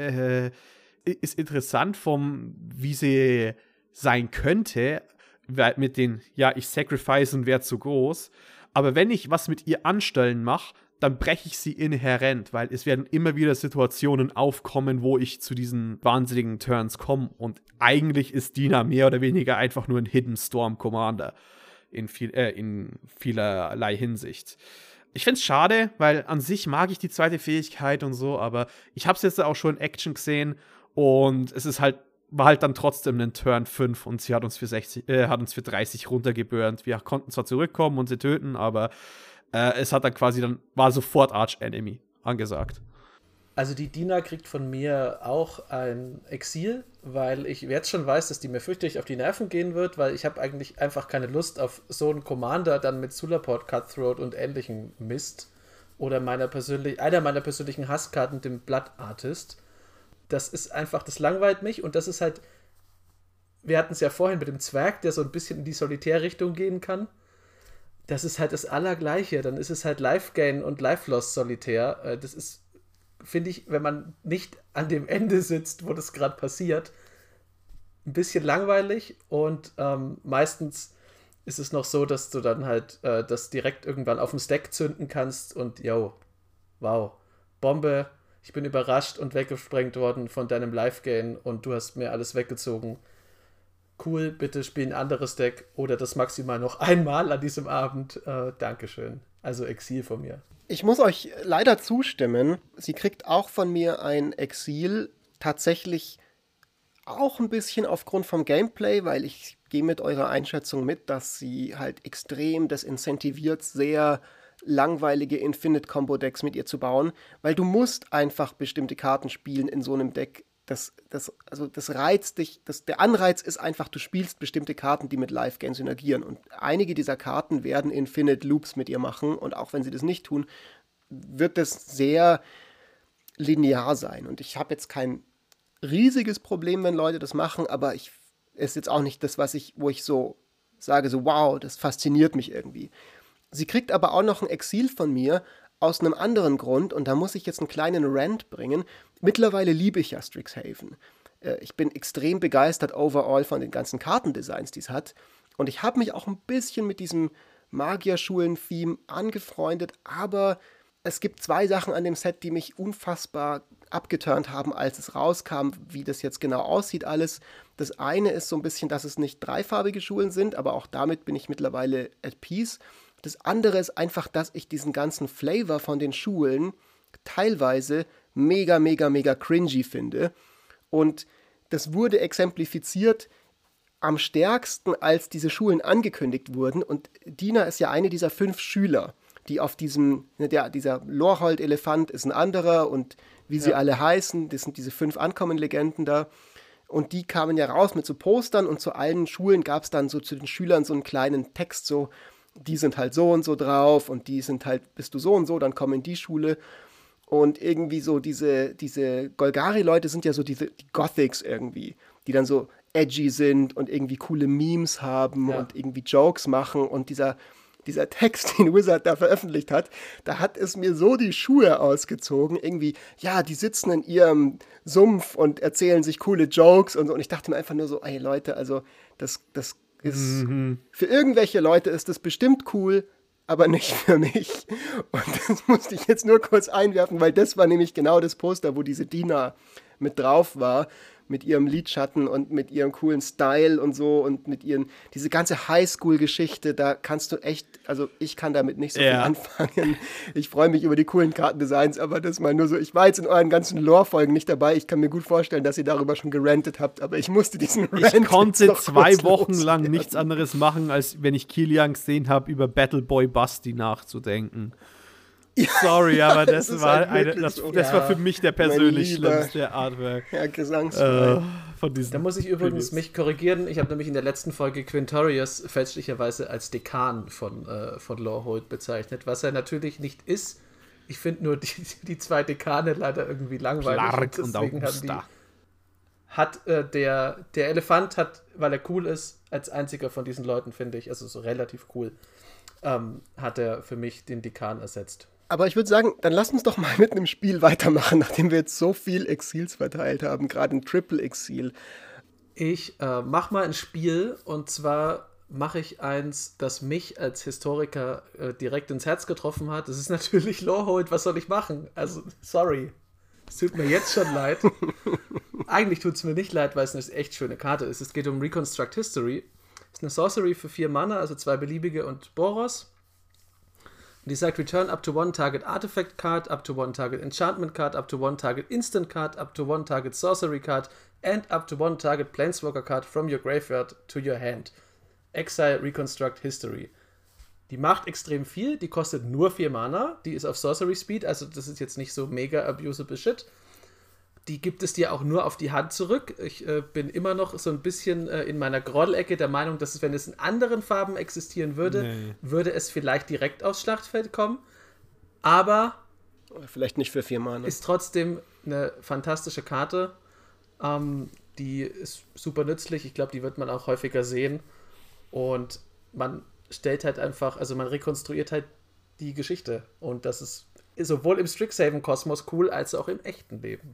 ist interessant wie sie sein könnte, mit den, ja, ich sacrifice und werde zu groß. Aber wenn ich was mit ihr anstellen mache, dann breche ich sie inhärent, weil es werden immer wieder Situationen aufkommen, wo ich zu diesen wahnsinnigen Turns komme. Und eigentlich ist Dina mehr oder weniger einfach nur ein Hidden Storm Commander in vielerlei Hinsicht. Ich finde es schade, weil an sich mag ich die zweite Fähigkeit und so, aber ich habe es jetzt auch schon in Action gesehen und es ist war halt dann trotzdem ein Turn 5 und sie hat uns für 30 runtergeburnt. Wir konnten zwar zurückkommen und sie töten, aber es hat dann war sofort Arch-Enemy angesagt. Also die Dina kriegt von mir auch ein Exil, weil ich jetzt schon weiß, dass die mir fürchterlich auf die Nerven gehen wird, weil ich habe eigentlich einfach keine Lust auf so einen Commander dann mit Sulaport, Cutthroat und ähnlichem Mist. Oder einer meiner persönlichen Hasskarten, dem Blood Artist. Das ist einfach, das langweilt mich und das ist halt, wir hatten es ja vorhin mit dem Zwerg, der so ein bisschen in die Solitärrichtung gehen kann. Das ist halt das Allergleiche. Dann ist es halt Life-Gain und Life-Loss-Solitär. Das ist, finde ich, wenn man nicht an dem Ende sitzt, wo das gerade passiert, ein bisschen langweilig. Und meistens ist es noch so, dass du dann halt das direkt irgendwann auf dem Stack zünden kannst und, wow, Bombe, ich bin überrascht und weggesprengt worden von deinem Life-Gain und du hast mir alles weggezogen. Cool, bitte spiel ein anderes Deck oder das maximal noch einmal an diesem Abend. Dankeschön. Also Exil von mir. Ich muss euch leider zustimmen. Sie kriegt auch von mir ein Exil. Tatsächlich auch ein bisschen aufgrund vom Gameplay, weil ich gehe mit eurer Einschätzung mit, dass sie halt extrem desincentiviert, sehr langweilige Infinite-Combo-Decks mit ihr zu bauen, weil du musst einfach bestimmte Karten spielen in so einem Deck. Das reizt dich, der Anreiz ist einfach, du spielst bestimmte Karten, die mit Life-Gain synergieren. Und einige dieser Karten werden Infinite Loops mit ihr machen. Und auch wenn sie das nicht tun, wird das sehr linear sein. Und ich habe jetzt kein riesiges Problem, wenn Leute das machen, aber ist jetzt auch nicht das, wo ich so sage, so wow, das fasziniert mich irgendwie. Sie kriegt aber auch noch ein Exil von mir, aus einem anderen Grund, und da muss ich jetzt einen kleinen Rant bringen. Mittlerweile liebe ich ja Strixhaven. Ich bin extrem begeistert overall von den ganzen Kartendesigns, die es hat. Und ich habe mich auch ein bisschen mit diesem Magierschulen-Theme angefreundet, aber es gibt 2 Sachen an dem Set, die mich unfassbar abgeturnt haben, als es rauskam, wie das jetzt genau aussieht alles. Das eine ist so ein bisschen, dass es nicht 3-farbige Schulen sind, aber auch damit bin ich mittlerweile at peace. Das andere ist einfach, dass ich diesen ganzen Flavor von den Schulen teilweise mega, mega, mega cringy finde. Und das wurde exemplifiziert am stärksten, als diese Schulen angekündigt wurden. Und Dina ist ja eine dieser 5 Schüler, die auf dieser Lorhold-Elefant ist ein anderer und wie sie alle heißen, das sind diese 5 Ankommen-Legenden da. Und die kamen ja raus mit so Postern und zu allen Schulen gab es dann so zu den Schülern so einen kleinen Text, so die sind halt so und so drauf und die sind halt, bist du so und so, dann komm in die Schule. Und irgendwie so diese Golgari-Leute sind ja so die Gothics irgendwie, die dann so edgy sind und irgendwie coole Memes haben und irgendwie Jokes machen. Und dieser Text, den Wizard da veröffentlicht hat, da hat es mir so die Schuhe ausgezogen. Irgendwie, ja, die sitzen in ihrem Sumpf und erzählen sich coole Jokes und so. Und ich dachte mir einfach nur so, ey Leute, also das ist, für irgendwelche Leute ist das bestimmt cool, aber nicht für mich. Und das musste ich jetzt nur kurz einwerfen, weil das war nämlich genau das Poster, wo diese Dina mit drauf war, mit ihrem Lidschatten und mit ihrem coolen Style und so und mit diese ganze Highschool-Geschichte, da kannst du echt, also ich kann damit nicht so viel anfangen. Ich freue mich über die coolen Kartendesigns, aber das mal nur so, ich war jetzt in euren ganzen Lore-Folgen nicht dabei, ich kann mir gut vorstellen, dass ihr darüber schon gerantet habt, aber ich musste diesen Rant Ich konnte 2 Wochen lang nichts anderes machen, als wenn ich Kilian gesehen habe, über Battleboy Basti nachzudenken. Sorry, aber das war für mich der persönlich schlimmste Artwork. Ja, Gesangsfrei. Da muss ich übrigens mich korrigieren. Ich habe nämlich in der letzten Folge Quintorius fälschlicherweise als Dekan von Lorehold bezeichnet, was er natürlich nicht ist. Ich finde nur die 2 Dekane leider irgendwie langweilig. Clark und Augusta. Der Elefant hat, weil er cool ist, als einziger von diesen Leuten, finde ich, also so relativ cool, hat er für mich den Dekan ersetzt. Aber ich würde sagen, dann lass uns doch mal mit einem Spiel weitermachen, nachdem wir jetzt so viel Exils verteilt haben, gerade ein Triple-Exil. Ich mache mal ein Spiel, und zwar mache ich eins, das mich als Historiker direkt ins Herz getroffen hat. Das ist natürlich Lorehold, was soll ich machen? Also, sorry. Es tut mir jetzt schon leid. Eigentlich tut es mir nicht leid, weil es eine echt schöne Karte ist. Es geht um Reconstruct History. Es ist eine Sorcery für 4 Mana, also 2 beliebige und Boros. Die sagt, return up to 1 target artifact card, up to 1 target enchantment card, up to 1 target instant card, up to 1 target sorcery card and up to 1 target planeswalker card from your graveyard to your hand. Exile Reconstruct History. Die macht extrem viel, die kostet nur 4 Mana, die ist auf Sorcery Speed, also das ist jetzt nicht so mega abusable Shit. Die gibt es dir auch nur auf die Hand zurück. Ich bin immer noch so ein bisschen in meiner Groddelecke der Meinung, dass es, wenn es in anderen Farben existieren würde, würde es vielleicht direkt aufs Schlachtfeld kommen. Aber vielleicht nicht für 4 Mana. Ist trotzdem eine fantastische Karte. Die ist super nützlich. Ich glaube, die wird man auch häufiger sehen. Und man stellt halt einfach, also man rekonstruiert halt die Geschichte. Und das ist sowohl im Strixhaven-Kosmos cool, als auch im echten Leben.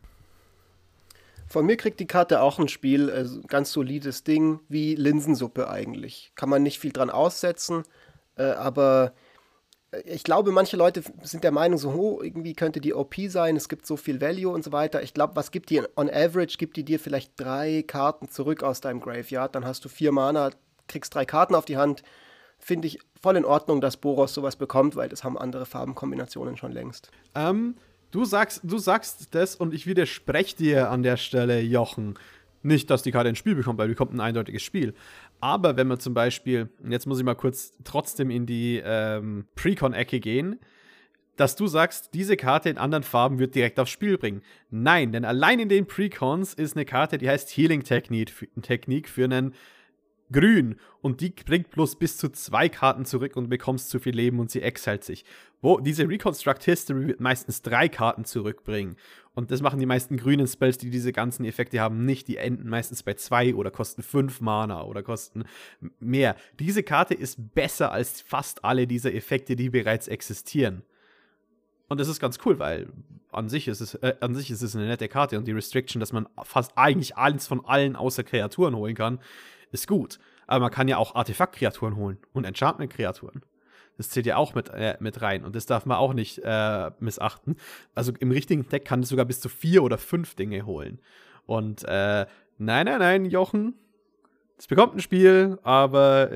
Von mir kriegt die Karte auch ein Spiel, also ganz solides Ding, wie Linsensuppe eigentlich. Kann man nicht viel dran aussetzen, aber ich glaube, manche Leute sind der Meinung, so irgendwie könnte die OP sein, es gibt so viel Value und so weiter. Ich glaube, was gibt die on average? Gibt die dir vielleicht 3 Karten zurück aus deinem Graveyard, dann hast du 4 Mana, kriegst 3 Karten auf die Hand. Finde ich voll in Ordnung, dass Boros sowas bekommt, weil das haben andere Farbenkombinationen schon längst. Du sagst das und ich widerspreche dir an der Stelle, Jochen. Nicht, dass die Karte ein Spiel bekommt, weil die bekommt ein eindeutiges Spiel. Aber wenn man zum Beispiel, und jetzt muss ich mal kurz trotzdem in die Precon-Ecke gehen, dass du sagst, diese Karte in anderen Farben wird direkt aufs Spiel bringen. Nein, denn allein in den Precons ist eine Karte, die heißt Healing Technique für einen Grün, und die bringt bloß bis zu 2 Karten zurück und bekommst zu viel Leben und sie exilt sich. Diese Reconstruct History wird meistens 3 Karten zurückbringen. Und das machen die meisten grünen Spells, die diese ganzen Effekte haben, nicht. Die enden meistens bei 2 oder kosten 5 Mana oder kosten mehr. Diese Karte ist besser als fast alle dieser Effekte, die bereits existieren. Und das ist ganz cool, weil an sich ist es eine nette Karte, und die Restriction, dass man fast eigentlich alles von allen außer Kreaturen holen kann, ist gut. Aber man kann ja auch Artefakt-Kreaturen holen und Enchantment-Kreaturen. Das zählt ja auch mit rein, und das darf man auch nicht missachten. Also im richtigen Deck kann es sogar bis zu 4 oder 5 Dinge holen. Und nein, Jochen, es bekommt ein Spiel, aber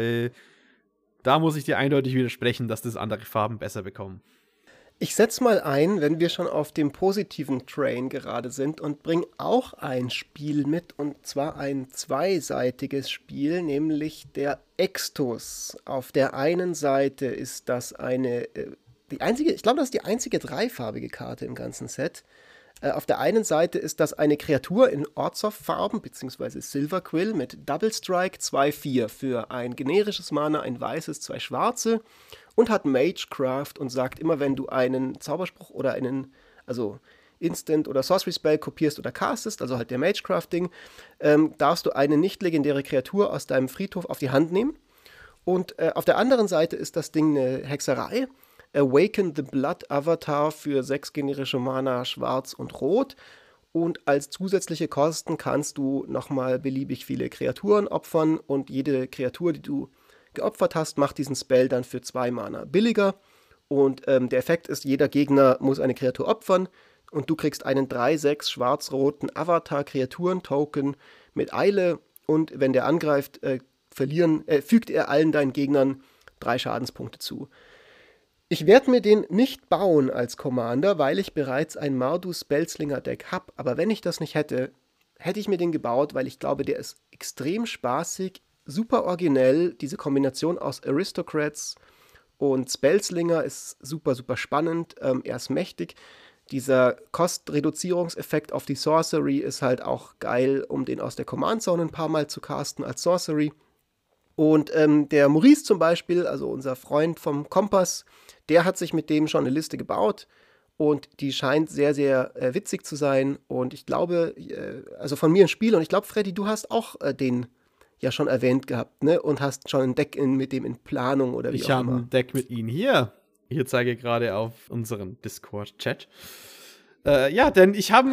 da muss ich dir eindeutig widersprechen, dass das andere Farben besser bekommen. Ich setze mal ein, wenn wir schon auf dem positiven Train gerade sind, und bringe auch ein Spiel mit, und zwar ein 2-seitiges Spiel, nämlich der Extus. Auf der einen Seite ist das die einzige 3-farbige Karte im ganzen Set. Auf der einen Seite ist das eine Kreatur in Orzhov-Farben, beziehungsweise Silverquill mit Double Strike 2/4 für ein generisches Mana, ein weißes, 2 schwarze, und hat Magecraft und sagt, immer wenn du einen Zauberspruch oder einen also Instant- oder Sorcery-Spell kopierst oder castest, also halt der Magecraft-Ding, darfst du eine nicht legendäre Kreatur aus deinem Friedhof auf die Hand nehmen. Und auf der anderen Seite ist das Ding eine Hexerei. Awaken the Blood Avatar für 6 generische Mana, schwarz und rot. Und als zusätzliche Kosten kannst du nochmal beliebig viele Kreaturen opfern. Und jede Kreatur, die du geopfert hast, macht diesen Spell dann für 2 Mana billiger. Und der Effekt ist, jeder Gegner muss eine Kreatur opfern. Und du kriegst einen 3/6 schwarz-roten Avatar-Kreaturen-Token mit Eile. Und wenn der angreift, fügt er allen deinen Gegnern 3 Schadenspunkte zu. Ich werde mir den nicht bauen als Commander, weil ich bereits ein Mardu-Spellslinger-Deck habe. Aber wenn ich das nicht hätte, hätte ich mir den gebaut, weil ich glaube, der ist extrem spaßig, super originell. Diese Kombination aus Aristocrats und Spellslinger ist super, super spannend. Er ist mächtig. Dieser Kostreduzierungseffekt auf die Sorcery ist halt auch geil, um den aus der Command Zone ein paar Mal zu casten als Sorcery. Und der Maurice zum Beispiel, also unser Freund vom Kompass, der hat sich mit dem schon eine Liste gebaut und die scheint sehr, sehr witzig zu sein. Und ich glaube, also von mir ein Spiel, und ich glaube, Freddy, du hast auch den ja schon erwähnt gehabt, ne? Und hast schon ein Deck mit dem in Planung oder wie auch immer. Ich habe ein Deck mit Ihnen hier. Hier zeige ich gerade auf unserem Discord-Chat. Ja, denn ich habe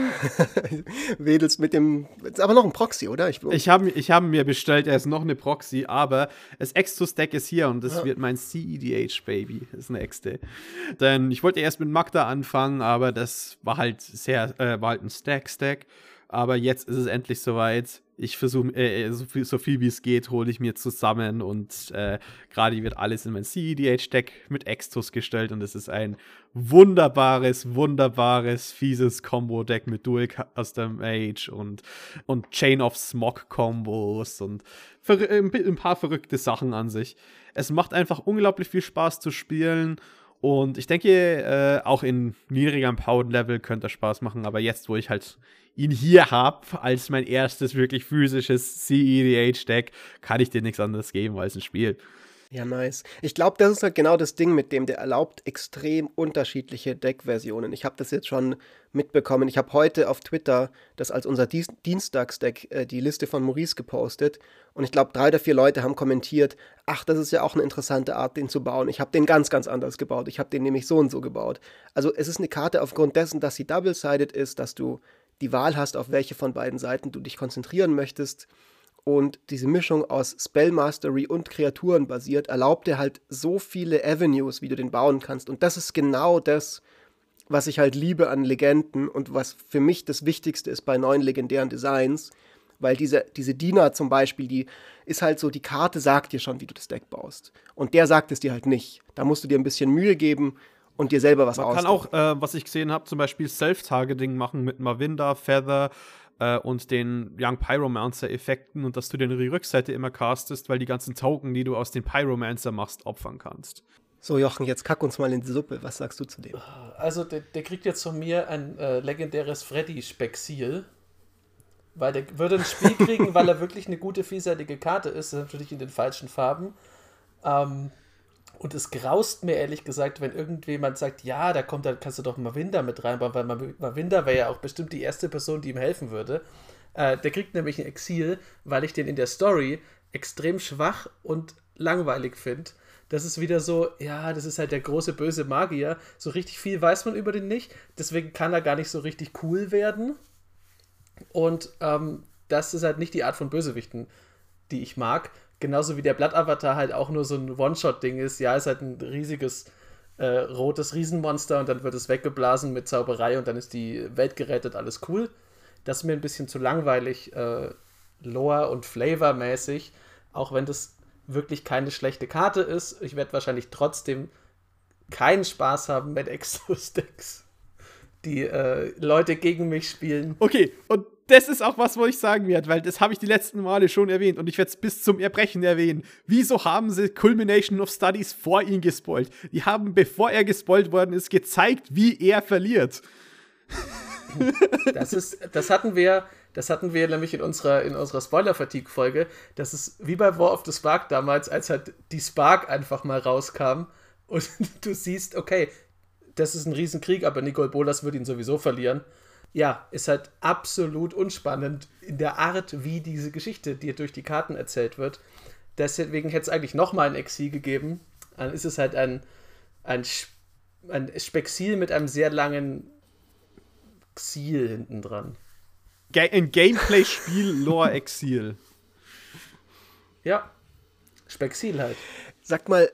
Wedelst mit dem, ist aber noch ein Proxy, oder? Ich hab mir bestellt, er ist noch eine Proxy, aber das Extus-Deck ist hier und das wird mein CEDH-Baby. Das ist eine Exte. Denn ich wollte erst mit Magda anfangen, aber das war halt war halt ein Stack. Aber jetzt ist es endlich soweit. Ich versuche, so viel wie es geht, hole ich mir zusammen und gerade wird alles in mein CEDH-Deck mit Extus gestellt und es ist ein wunderbares, fieses Combo-Deck mit Dual Custom Age und Chain of Smog-Kombos und ein paar verrückte Sachen an sich. Es macht einfach unglaublich viel Spaß zu spielen. Und ich denke, auch in niedrigerem Power-Level könnte das Spaß machen, aber jetzt, wo ich halt ihn hier habe, als mein erstes wirklich physisches CEDH-Deck, kann ich dir nichts anderes geben als ein Spiel. Ja, nice. Ich glaube, das ist halt genau das Ding mit dem, der erlaubt extrem unterschiedliche Deckversionen. Ich habe das jetzt schon mitbekommen. Ich habe heute auf Twitter das als unser Dienstagsdeck die Liste von Maurice gepostet. Und ich glaube, 3 oder 4 Leute haben kommentiert, ach, das ist ja auch eine interessante Art, den zu bauen. Ich habe den ganz, ganz anders gebaut. Ich habe den nämlich so und so gebaut. Also es ist eine Karte aufgrund dessen, dass sie double-sided ist, dass du die Wahl hast, auf welche von beiden Seiten du dich konzentrieren möchtest. Und diese Mischung aus Spellmastery und Kreaturen basiert, erlaubt dir halt so viele Avenues, wie du den bauen kannst. Und das ist genau das, was ich halt liebe an Legenden und was für mich das Wichtigste ist bei neuen legendären Designs. Weil diese Dina zum Beispiel, die ist halt so, die Karte sagt dir schon, wie du das Deck baust. Und der sagt es dir halt nicht. Da musst du dir ein bisschen Mühe geben und dir selber was ausdenken. Man kann auch, was ich gesehen habe, zum Beispiel Self-Targeting machen mit Mavinda, Feather und den Young Pyromancer-Effekten und dass du die Rückseite immer castest, weil die ganzen Token, die du aus den Pyromancer machst, opfern kannst. So, Jochen, jetzt kack uns mal in die Suppe. Was sagst du zu dem? Also, der kriegt jetzt von mir ein legendäres Freddy-Spexiel. Weil der würde ein Spiel kriegen, weil er wirklich eine gute, vielseitige Karte ist. Natürlich in den falschen Farben. Und es graust mir ehrlich gesagt, wenn irgendjemand sagt, ja, da kannst du doch Mavinda mit reinbauen, weil Mavinda wäre ja auch bestimmt die erste Person, die ihm helfen würde. Der kriegt nämlich ein Exil, weil ich den in der Story extrem schwach und langweilig finde. Das ist wieder so, ja, das ist halt der große böse Magier. So richtig viel weiß man über den nicht. Deswegen kann er gar nicht so richtig cool werden. Und das ist halt nicht die Art von Bösewichten, die ich mag. Genauso wie der Blattavatar halt auch nur so ein One-Shot-Ding ist. Ja, ist halt ein riesiges rotes Riesenmonster und dann wird es weggeblasen mit Zauberei und dann ist die Welt gerettet, alles cool. Das ist mir ein bisschen zu langweilig, Lore- und Flavor-mäßig, auch wenn das wirklich keine schlechte Karte ist. Ich werde wahrscheinlich trotzdem keinen Spaß haben mit Extus-Decks, die Leute gegen mich spielen. Okay, und das ist auch was, wo ich sagen werde, weil das habe ich die letzten Male schon erwähnt und ich werde es bis zum Erbrechen erwähnen. Wieso haben sie Culmination of Studies vor ihm gespoilt? Die haben, bevor er gespoilt worden ist, gezeigt, wie er verliert. Das hatten wir nämlich in unserer Spoiler-Fatigue-Folge. Das ist wie bei War of the Spark damals, als halt die Spark einfach mal rauskam und du siehst, okay, das ist ein Riesenkrieg, aber Nicol Bolas wird ihn sowieso verlieren. Ja, ist halt absolut unspannend in der Art, wie diese Geschichte dir durch die Karten erzählt wird. Deswegen hätte es eigentlich nochmal ein Exil gegeben. Dann ist es halt ein Spexil mit einem sehr langen Xil hinten dran. Ein Gameplay-Spiel Lore-Exil. Ja, Spexil halt. Sag mal,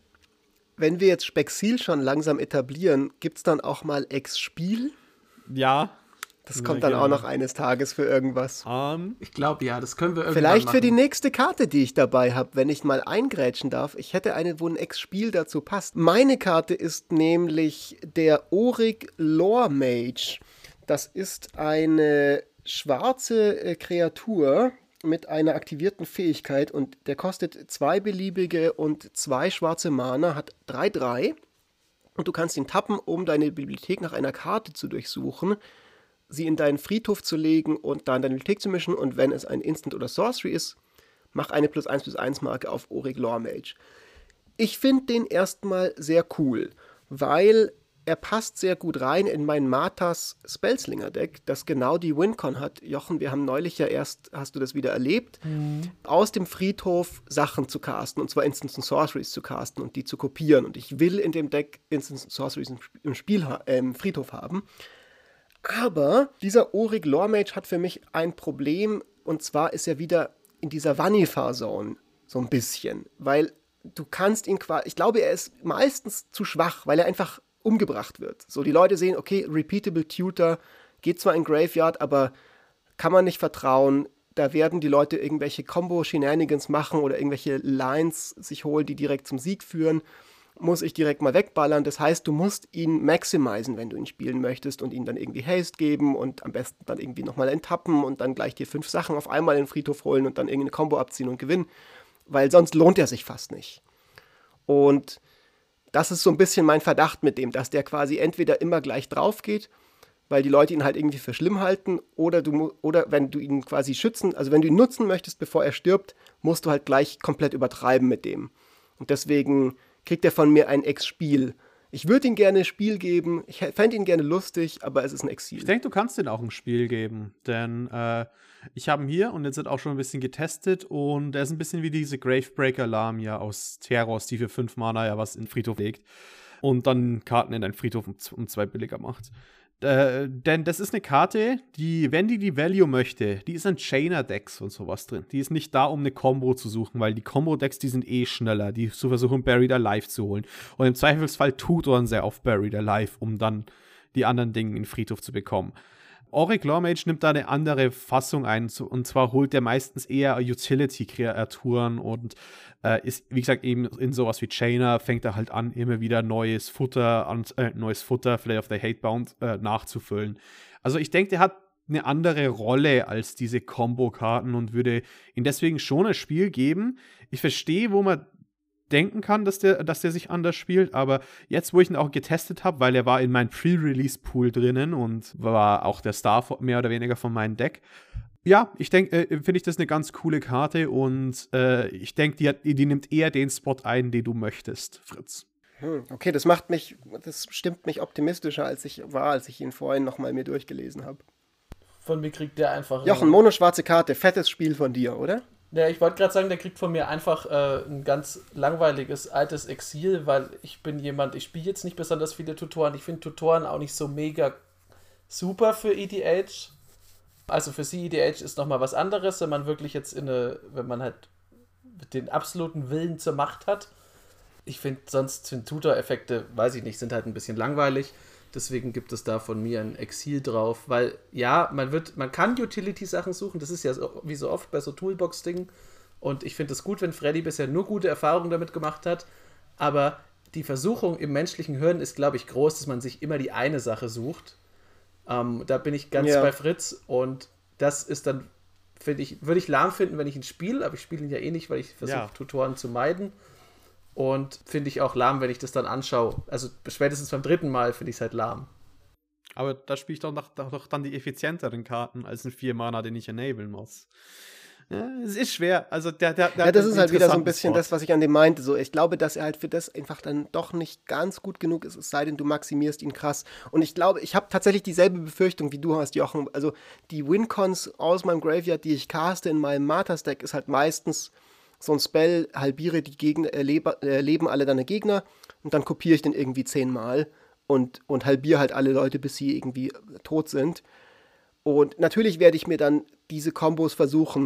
wenn wir jetzt Spexil schon langsam etablieren, gibt es dann auch mal Ex-Spiel? Ja. Das kommt dann auch noch eines Tages für irgendwas. Ich glaube, ja, das können wir irgendwann Vielleicht machen. für die nächste Karte, die ich dabei habe, wenn ich mal eingrätschen darf. Ich hätte eine, wo ein Ex-Spiel dazu passt. Meine Karte ist nämlich der Auric Lore Mage. Das ist eine schwarze Kreatur mit einer aktivierten Fähigkeit und der kostet 2 beliebige und 2 schwarze Mana, hat 3/3 und du kannst ihn tappen, um deine Bibliothek nach einer Karte zu durchsuchen, sie in deinen Friedhof zu legen und da in deine Bibliothek zu mischen und wenn es ein Instant oder Sorcery ist, mach eine +1/+1 Marke auf Auric Lore Mage. Ich finde den erstmal sehr cool, weil er passt sehr gut rein in mein Marthas Spellslinger Deck, das genau die Wincon hat. Jochen, wir haben neulich ja erst, hast du das wieder erlebt, aus dem Friedhof Sachen zu casten, und zwar Instants und Sorceries zu casten und die zu kopieren. Und ich will in dem Deck Instants und Sorceries im Friedhof haben. Aber dieser Auric Lore Mage hat für mich ein Problem, und zwar ist er wieder in dieser Vannifar-Zone so ein bisschen, weil du kannst ihn quasi, ich glaube, er ist meistens zu schwach, weil er einfach umgebracht wird. So, die Leute sehen, okay, Repeatable Tutor, geht zwar in Graveyard, aber kann man nicht vertrauen, da werden die Leute irgendwelche Combo-Shenanigans machen oder irgendwelche Lines sich holen, die direkt zum Sieg führen. Muss ich direkt mal wegballern. Das heißt, du musst ihn maximizen, wenn du ihn spielen möchtest und ihm dann irgendwie Haste geben und am besten dann irgendwie nochmal enttappen und dann gleich dir 5 Sachen auf einmal in den Friedhof holen und dann irgendeine Combo abziehen und gewinnen, weil sonst lohnt er sich fast nicht. Und das ist so ein bisschen mein Verdacht mit dem, dass der quasi entweder immer gleich drauf geht, weil die Leute ihn halt irgendwie für schlimm halten, oder wenn du ihn quasi schützen, also wenn du ihn nutzen möchtest, bevor er stirbt, musst du halt gleich komplett übertreiben mit dem. Und deswegen kriegt er von mir ein Ex-Spiel. Ich würde ihm gerne ein Spiel geben, ich fände ihn gerne lustig, aber es ist ein Exil. Ich denke, du kannst ihn auch ein Spiel geben, denn ich habe ihn hier und jetzt wird auch schon ein bisschen getestet und er ist ein bisschen wie diese Gravebreaker Lamia aus Terros, die für 5 Mana ja was in den Friedhof legt und dann Karten in deinen Friedhof um 2 billiger macht. Denn das ist eine Karte, die, wenn die Value möchte, die ist in Chainer-Decks und sowas drin. Die ist nicht da, um eine Combo zu suchen, weil die Combo-Decks, die sind eh schneller. Die zu versuchen, Buried Alive zu holen. Und im Zweifelsfall tutoren sie auf Buried Alive, um dann die anderen Dinge in den Friedhof zu bekommen. Auric Lore Mage nimmt da eine andere Fassung ein, und zwar holt er meistens eher Utility-Kreaturen und ist, wie gesagt, eben in sowas wie Chainer, fängt er halt an, immer wieder neues Futter, Flay of the Hatebound nachzufüllen. Also ich denke, der hat eine andere Rolle als diese Combo-Karten und würde ihn deswegen schon ein Spiel geben. Ich verstehe, wo man denken kann, dass der sich anders spielt, aber jetzt, wo ich ihn auch getestet habe, weil er war in meinem Pre-Release-Pool drinnen und war auch der Star mehr oder weniger von meinem Deck. Ja, ich denke, finde ich das eine ganz coole Karte und ich denke, die nimmt eher den Spot ein, den du möchtest, Fritz. Okay, das stimmt mich optimistischer, als ich ihn vorhin nochmal mir durchgelesen habe. Von mir kriegt der einfach... Jochen, monoschwarze Karte, fettes Spiel von dir, oder? Ja, ich wollte gerade sagen, der kriegt von mir einfach ein ganz langweiliges, altes Exil, weil ich spiele jetzt nicht besonders viele Tutoren. Ich finde Tutoren auch nicht so mega super für EDH. Also für sie, EDH ist nochmal was anderes, wenn man wirklich jetzt wenn man halt den absoluten Willen zur Macht hat. Ich finde sonst sind Tutor-Effekte, weiß ich nicht, sind halt ein bisschen langweilig. Deswegen gibt es da von mir ein Exil drauf, weil ja, man kann Utility-Sachen suchen, das ist ja so, wie so oft bei so Toolbox-Dingen und ich finde es gut, wenn Freddy bisher nur gute Erfahrungen damit gemacht hat, aber die Versuchung im menschlichen Hirn ist, glaube ich, groß, dass man sich immer die eine Sache sucht. Da bin ich ganz bei Fritz und das ist dann, würde ich lahm finden, wenn ich ihn spiele, aber ich spiele ihn ja eh nicht, weil ich versuche, Tutoren zu meiden. Und finde ich auch lahm, wenn ich das dann anschaue. Also spätestens beim 3. Mal finde ich es halt lahm. Aber da spiele ich doch dann die effizienteren Karten als ein 4-Mana, den ich enablen muss. Es ist schwer. Also das ist halt wieder so ein bisschen das, was ich an dem meinte. So, ich glaube, dass er halt für das einfach dann doch nicht ganz gut genug ist, es sei denn, du maximierst ihn krass. Und ich glaube, ich habe tatsächlich dieselbe Befürchtung, wie du hast, Jochen. Also die Wincons aus meinem Graveyard, die ich caste in meinem Marters-Deck, ist halt meistens so ein Spell, halbiere die Gegner, Leben alle deine Gegner und dann kopiere ich den irgendwie 10-mal und halbiere halt alle Leute, bis sie irgendwie tot sind. Und natürlich werde ich mir dann diese Kombos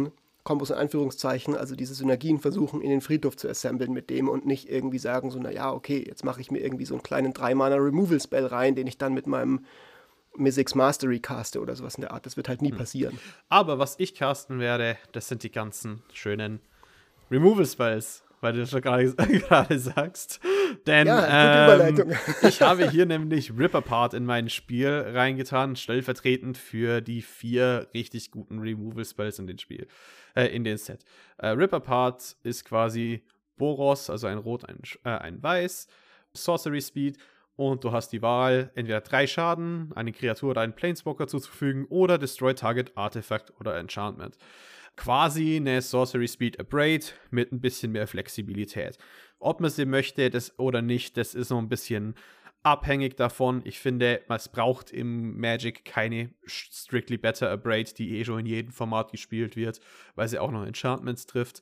in Anführungszeichen, also diese Synergien versuchen, in den Friedhof zu assemblen mit dem und nicht irgendwie sagen so, naja, okay, jetzt mache ich mir irgendwie so einen kleinen 3-Mana-Removal-Spell rein, den ich dann mit meinem Mystics Mastery caste oder sowas in der Art. Das wird halt nie passieren. Aber was ich casten werde, das sind die ganzen schönen Removal-Spells, weil du das schon gerade sagst. Denn ja, gute Überleitung. Ich habe hier nämlich Rip Apart in mein Spiel reingetan, stellvertretend für die 4 richtig guten Removal-Spells in den Set. Rip Apart ist quasi Boros, also ein Rot, ein Weiß, Sorcery Speed, und du hast die Wahl, entweder 3 Schaden, eine Kreatur oder einen Planeswalker zuzufügen oder Destroy Target Artifact oder Enchantment. Quasi eine Sorcery Speed Abrade mit ein bisschen mehr Flexibilität. Ob man sie möchte oder nicht, das ist noch ein bisschen abhängig davon. Ich finde, es braucht im Magic keine Strictly Better Abrade, die schon in jedem Format gespielt wird, weil sie auch noch Enchantments trifft.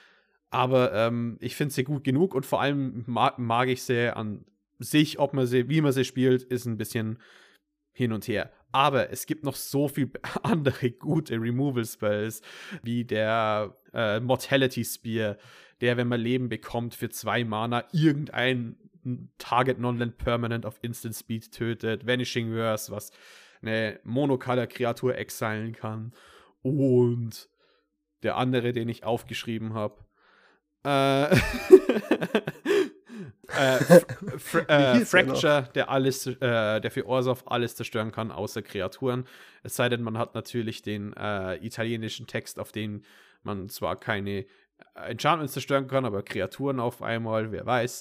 Aber ich finde sie gut genug und vor allem mag ich sie an sich, wie man sie spielt, ist ein bisschen hin und her. Aber es gibt noch so viele andere gute Removal-Spells, wie der Mortality Spear, der, wenn man Leben bekommt, für 2 Mana irgendein Target Non-Land Permanent auf Instant Speed tötet. Vanishing Verse, was eine Monocolor-Kreatur exilen kann. Und der andere, den ich aufgeschrieben habe. Fracture, der für Orzhov alles zerstören kann, außer Kreaturen. Es sei denn, man hat natürlich den italienischen Text, auf den man zwar keine Enchantments zerstören kann, aber Kreaturen auf einmal, wer weiß.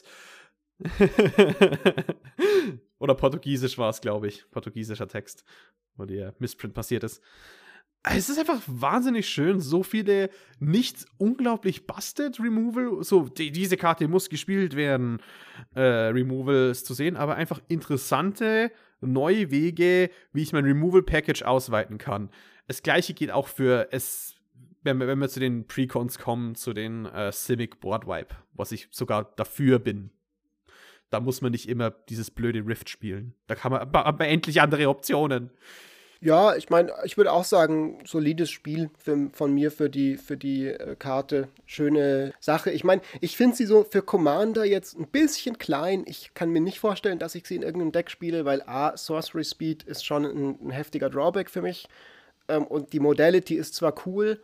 Oder Portugiesisch war es, glaube ich. Portugiesischer Text, wo der Missprint passiert ist. Es ist einfach wahnsinnig schön, so viele nicht unglaublich busted Removal, so diese Karte muss gespielt werden, Removals zu sehen, aber einfach interessante neue Wege, wie ich mein Removal-Package ausweiten kann. Das gleiche geht auch für wenn wir zu den Precons kommen, zu den Simic Board Wipe, was ich sogar dafür bin. Da muss man nicht immer dieses blöde Rift spielen. Da kann man aber endlich andere Optionen. Ja, ich meine, ich würde auch sagen, solides Spiel von mir für die Karte. Schöne Sache. Ich meine, ich finde sie so für Commander jetzt ein bisschen klein. Ich kann mir nicht vorstellen, dass ich sie in irgendeinem Deck spiele, weil Sorcery Speed ist schon ein heftiger Drawback für mich. Und die Modality ist zwar cool,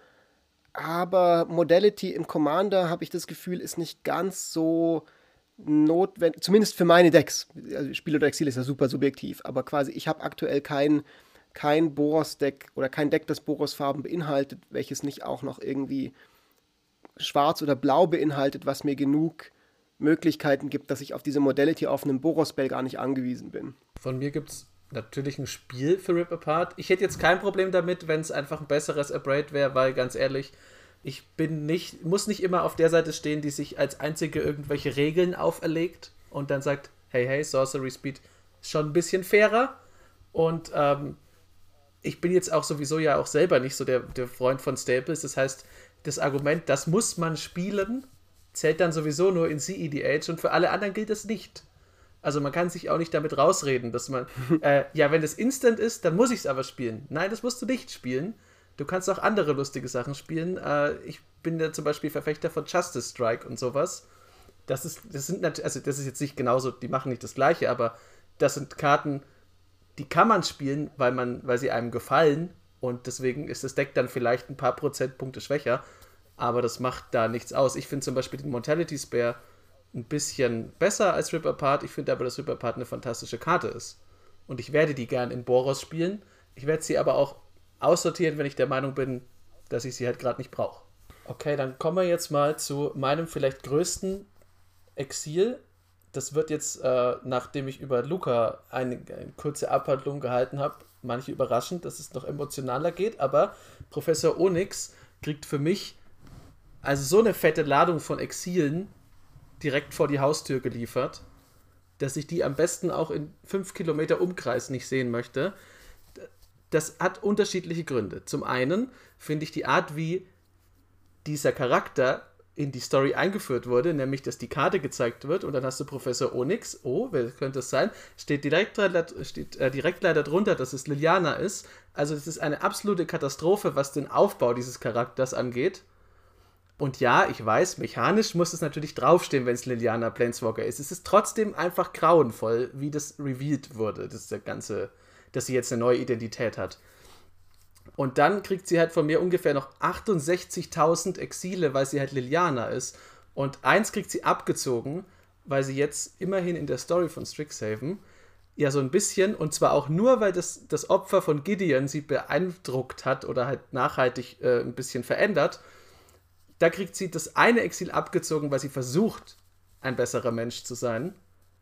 aber Modality im Commander, habe ich das Gefühl, ist nicht ganz so notwendig. Zumindest für meine Decks. Also Spiel oder Exil ist ja super subjektiv, aber quasi ich habe aktuell kein Boros-Deck oder kein Deck, das Boros-Farben beinhaltet, welches nicht auch noch irgendwie schwarz oder blau beinhaltet, was mir genug Möglichkeiten gibt, dass ich auf diese Modality auf einem Boros-Spell gar nicht angewiesen bin. Von mir gibt es natürlich ein Spiel für Rip Apart. Ich hätte jetzt kein Problem damit, wenn es einfach ein besseres Abrade wäre, weil ganz ehrlich, ich muss nicht immer auf der Seite stehen, die sich als einzige irgendwelche Regeln auferlegt und dann sagt, hey, Sorcery Speed ist schon ein bisschen fairer. Und ich bin jetzt auch sowieso ja auch selber nicht so der Freund von Staples. Das heißt, das Argument, das muss man spielen, zählt dann sowieso nur in CEDH und für alle anderen gilt das nicht. Also man kann sich auch nicht damit rausreden, dass man, wenn das Instant ist, dann muss ich es aber spielen. Nein, das musst du nicht spielen. Du kannst auch andere lustige Sachen spielen. Ich bin da zum Beispiel Verfechter von Justice Strike und sowas. Das ist jetzt nicht genauso, die machen nicht das Gleiche, aber das sind Karten, die kann man spielen, weil sie einem gefallen und deswegen ist das Deck dann vielleicht ein paar Prozentpunkte schwächer, aber das macht da nichts aus. Ich finde zum Beispiel den Mortality Spear ein bisschen besser als Rip Apart, ich finde aber, dass Rip Apart eine fantastische Karte ist und ich werde die gern in Boros spielen. Ich werde sie aber auch aussortieren, wenn ich der Meinung bin, dass ich sie halt gerade nicht brauche. Okay, dann kommen wir jetzt mal zu meinem vielleicht größten Exil. Das wird jetzt, nachdem ich über Luca eine kurze Abhandlung gehalten habe, manche überraschend, dass es noch emotionaler geht, aber Professor Onyx kriegt für mich also so eine fette Ladung von Exilen direkt vor die Haustür geliefert, dass ich die am besten auch in 5 Kilometer Umkreis nicht sehen möchte. Das hat unterschiedliche Gründe. Zum einen finde ich die Art, wie dieser Charakter in die Story eingeführt wurde, nämlich, dass die Karte gezeigt wird und dann hast du Professor Onyx, wer könnte es sein, steht direkt leider drunter, dass es Liliana ist. Also es ist eine absolute Katastrophe, was den Aufbau dieses Charakters angeht. Und ja, ich weiß, mechanisch muss es natürlich draufstehen, wenn es Liliana Planeswalker ist. Es ist trotzdem einfach grauenvoll, wie das revealed wurde, dass sie jetzt eine neue Identität hat. Und dann kriegt sie halt von mir ungefähr noch 68.000 Exile, weil sie halt Liliana ist. Und eins kriegt sie abgezogen, weil sie jetzt immerhin in der Story von Strixhaven ja so ein bisschen, und zwar auch nur, weil das Opfer von Gideon sie beeindruckt hat oder halt nachhaltig ein bisschen verändert. Da kriegt sie das eine Exil abgezogen, weil sie versucht, ein besserer Mensch zu sein.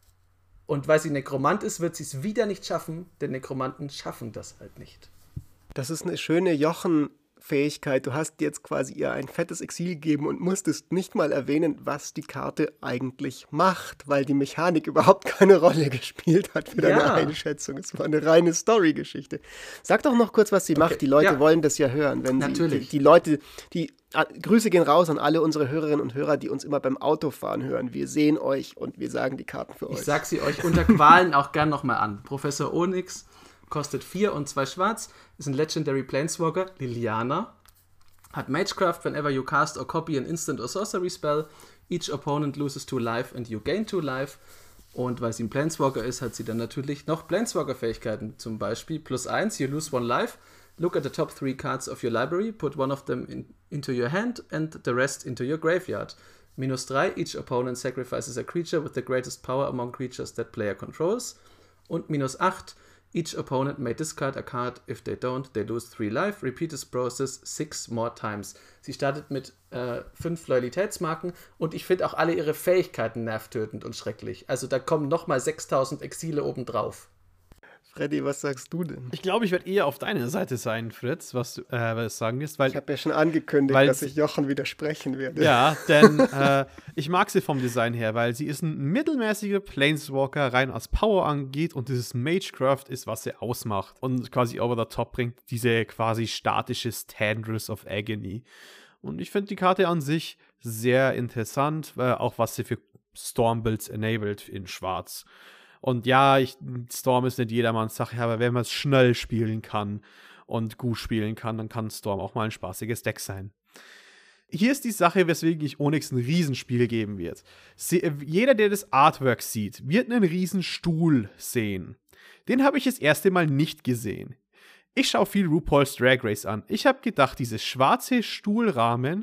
Und weil sie Nekromant ist, wird sie es wieder nicht schaffen, denn Nekromanten schaffen das halt nicht. Das ist eine schöne Jochen-Fähigkeit. Du hast jetzt quasi ihr ein fettes Exil gegeben und musstest nicht mal erwähnen, was die Karte eigentlich macht, weil die Mechanik überhaupt keine Rolle gespielt hat für deine Einschätzung. Es war eine reine Story-Geschichte. Sag doch noch kurz, was sie macht. Die Leute wollen das ja hören. Wenn natürlich. Die Leute, Grüße gehen raus an alle unsere Hörerinnen und Hörer, die uns immer beim Autofahren hören. Wir sehen euch und wir sagen die Karten für euch. Ich sag sie euch unter Qualen auch gern nochmal an. Professor Onyx kostet 4 und 2 schwarz, ist ein Legendary Planeswalker, Liliana, hat Magecraft, whenever you cast or copy an instant or sorcery spell, each opponent loses 2 life and you gain 2 life. Und weil sie ein Planeswalker ist, hat sie dann natürlich noch Planeswalker-Fähigkeiten, zum Beispiel +1, you lose 1 life, look at the top 3 cards of your library, put one of them into your hand and the rest into your graveyard. -3, each opponent sacrifices a creature with the greatest power among creatures that player controls. Und -8, each opponent may discard a card. If they don't, they lose 3 life. Repeat this process 6 more times. Sie startet mit 5 Loyalitätsmarken und ich finde auch alle ihre Fähigkeiten nervtötend und schrecklich. Also da kommen nochmal 6.000 Exile obendrauf. Freddy, was sagst du denn? Ich glaube, ich werde eher auf deiner Seite sein, Fritz, was du sagen wirst. Weil, ich habe ja schon angekündigt, dass ich Jochen widersprechen werde. Ja, denn ich mag sie vom Design her, weil sie ist ein mittelmäßiger Planeswalker, rein als Power angeht und dieses Magecraft ist, was sie ausmacht und quasi over the top bringt, diese quasi statische Tendrils of Agony. Und ich finde die Karte an sich sehr interessant, auch was sie für Storm-Builds enabled in Schwarz. Und ja, Storm ist nicht jedermanns Sache, aber wenn man es schnell spielen kann und gut spielen kann, dann kann Storm auch mal ein spaßiges Deck sein. Hier ist die Sache, weswegen ich Onyx ein Riesenspiel geben wird. Jeder, der das Artwork sieht, wird einen Riesenstuhl sehen. Den habe ich das erste Mal nicht gesehen. Ich schaue viel RuPaul's Drag Race an. Ich habe gedacht, dieses schwarze Stuhlrahmen,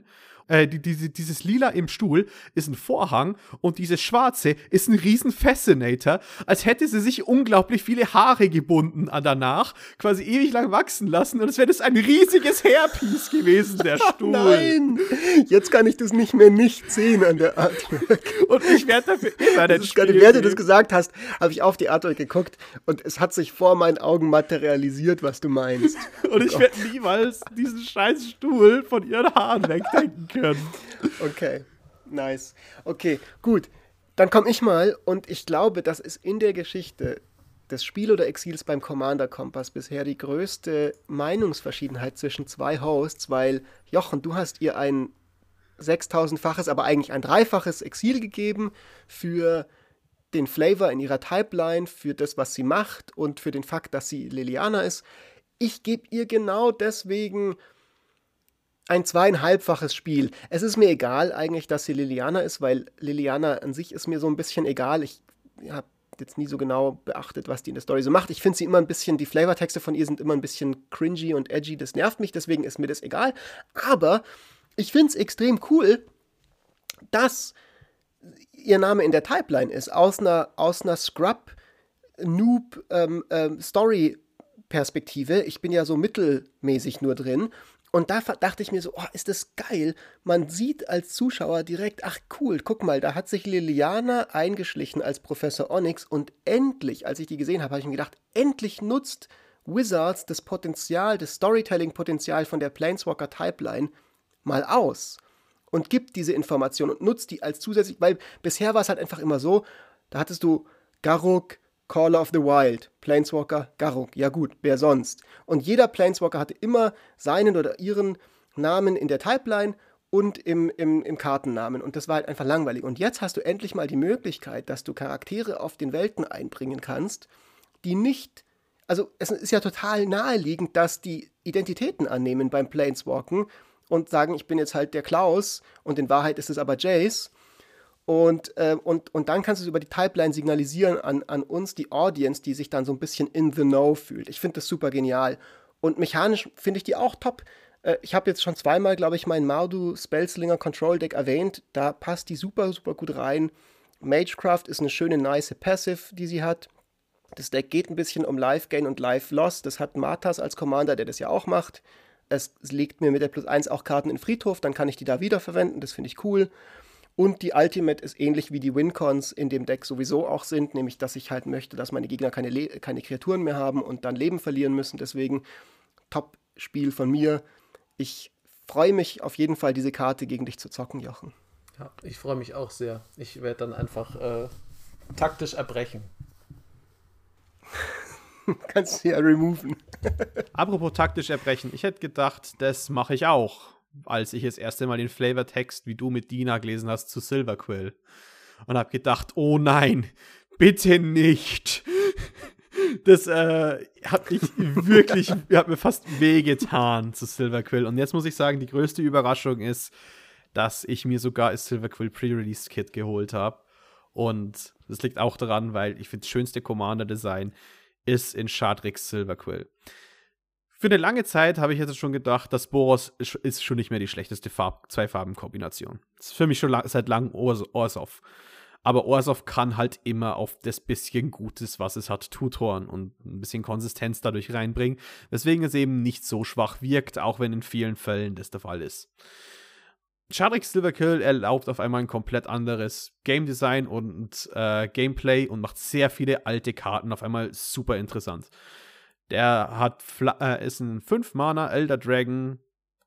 dieses Lila im Stuhl ist ein Vorhang und dieses Schwarze ist ein riesen Fascinator, als hätte sie sich unglaublich viele Haare gebunden danach, quasi ewig lang wachsen lassen und es wäre das ein riesiges Hairpiece gewesen, der Stuhl. Nein, jetzt kann ich das nicht mehr nicht sehen an der Artwork. Und ich werde dafür immer den Spiel während du das gesagt hast, habe ich auf die Artwork geguckt und es hat sich vor meinen Augen materialisiert, was du meinst. Und ich werde niemals diesen scheiß Stuhl von ihren Haaren wegdenken können. Okay, nice. Okay, gut. Dann komme ich mal und ich glaube, das ist in der Geschichte des Spiel oder Exils beim Commander Kompass bisher die größte Meinungsverschiedenheit zwischen zwei Hosts, weil, Jochen, du hast ihr ein 6.000-faches, aber eigentlich ein 3-faches Exil gegeben für den Flavor in ihrer Typeline, für das, was sie macht und für den Fakt, dass sie Liliana ist. Ich gebe ihr genau deswegen ein 2,5-faches Spiel. Es ist mir egal eigentlich, dass sie Liliana ist, weil Liliana an sich ist mir so ein bisschen egal. Ich habe jetzt nie so genau beachtet, was die in der Story so macht. Ich finde sie immer ein bisschen, die Flavortexte von ihr sind immer ein bisschen cringy und edgy. Das nervt mich, deswegen ist mir das egal. Aber ich finde es extrem cool, dass ihr Name in der Typeline ist. Aus einer Scrub-Noob-Story-Perspektive. Ich bin ja so mittelmäßig nur drin. Und da dachte ich mir so, oh, ist das geil. Man sieht als Zuschauer direkt, ach cool, guck mal, da hat sich Liliana eingeschlichen als Professor Onyx und endlich, als ich die gesehen habe ich mir gedacht, endlich nutzt Wizards das Potenzial, das Storytelling-Potenzial von der Planeswalker-Typeline mal aus und gib diese Information und nutzt die als zusätzlich, weil bisher war es halt einfach immer so, da hattest du Garruk, Call of the Wild, Planeswalker, Garruk, ja gut, wer sonst? Und jeder Planeswalker hatte immer seinen oder ihren Namen in der Typeline und im Kartennamen. Und das war halt einfach langweilig. Und jetzt hast du endlich mal die Möglichkeit, dass du Charaktere auf den Welten einbringen kannst, die nicht, also es ist ja total naheliegend, dass die Identitäten annehmen beim Planeswalken und sagen, ich bin jetzt halt der Klaus und in Wahrheit ist es aber Jace. Und dann kannst du es über die Typeline signalisieren an uns, die Audience, die sich dann so ein bisschen in the know fühlt. Ich finde das super genial. Und mechanisch finde ich die auch top. Ich habe jetzt schon zweimal, glaube ich, mein Mardu Spellslinger Control Deck erwähnt. Da passt die super, super gut rein. Magecraft ist eine schöne, nice Passive, die sie hat. Das Deck geht ein bisschen um Life Gain und Life Loss. Das hat Martas als Commander, der das ja auch macht. Es legt mir mit der +1 auch Karten in den Friedhof, dann kann ich die da wiederverwenden. Das finde ich cool. Und die Ultimate ist ähnlich wie die Wincons in dem Deck sowieso auch sind, nämlich dass ich halt möchte, dass meine Gegner keine Kreaturen mehr haben und dann Leben verlieren müssen. Deswegen Top-Spiel von mir. Ich freue mich auf jeden Fall, diese Karte gegen dich zu zocken, Jochen. Ja, ich freue mich auch sehr. Ich werde dann einfach taktisch erbrechen. Kannst du ja removen. Apropos taktisch erbrechen, ich hätte gedacht, das mache ich auch, als ich das erste Mal den Flavortext, wie du mit Dina gelesen hast, zu Silverquill. Und habe gedacht, oh nein, bitte nicht. Das hat mir fast wehgetan zu Silverquill. Und jetzt muss ich sagen, die größte Überraschung ist, dass ich mir sogar das Silverquill Pre-Release-Kit geholt habe. Und das liegt auch daran, weil ich finde, das schönste Commander-Design ist in Shadrix Silverquill. Für eine lange Zeit habe ich jetzt schon gedacht, dass Boros ist schon nicht mehr die schlechteste Zwei-Farben-Kombination. Das ist für mich schon seit langem Orzhov. Aber Orzhov kann halt immer auf das bisschen Gutes, was es hat, tutoren und ein bisschen Konsistenz dadurch reinbringen. Weswegen es eben nicht so schwach wirkt, auch wenn in vielen Fällen das der Fall ist. Shadrix Silverquill erlaubt auf einmal ein komplett anderes Game Design und Gameplay und macht sehr viele alte Karten auf einmal super interessant. Der ist ein 5-Mana Elder Dragon,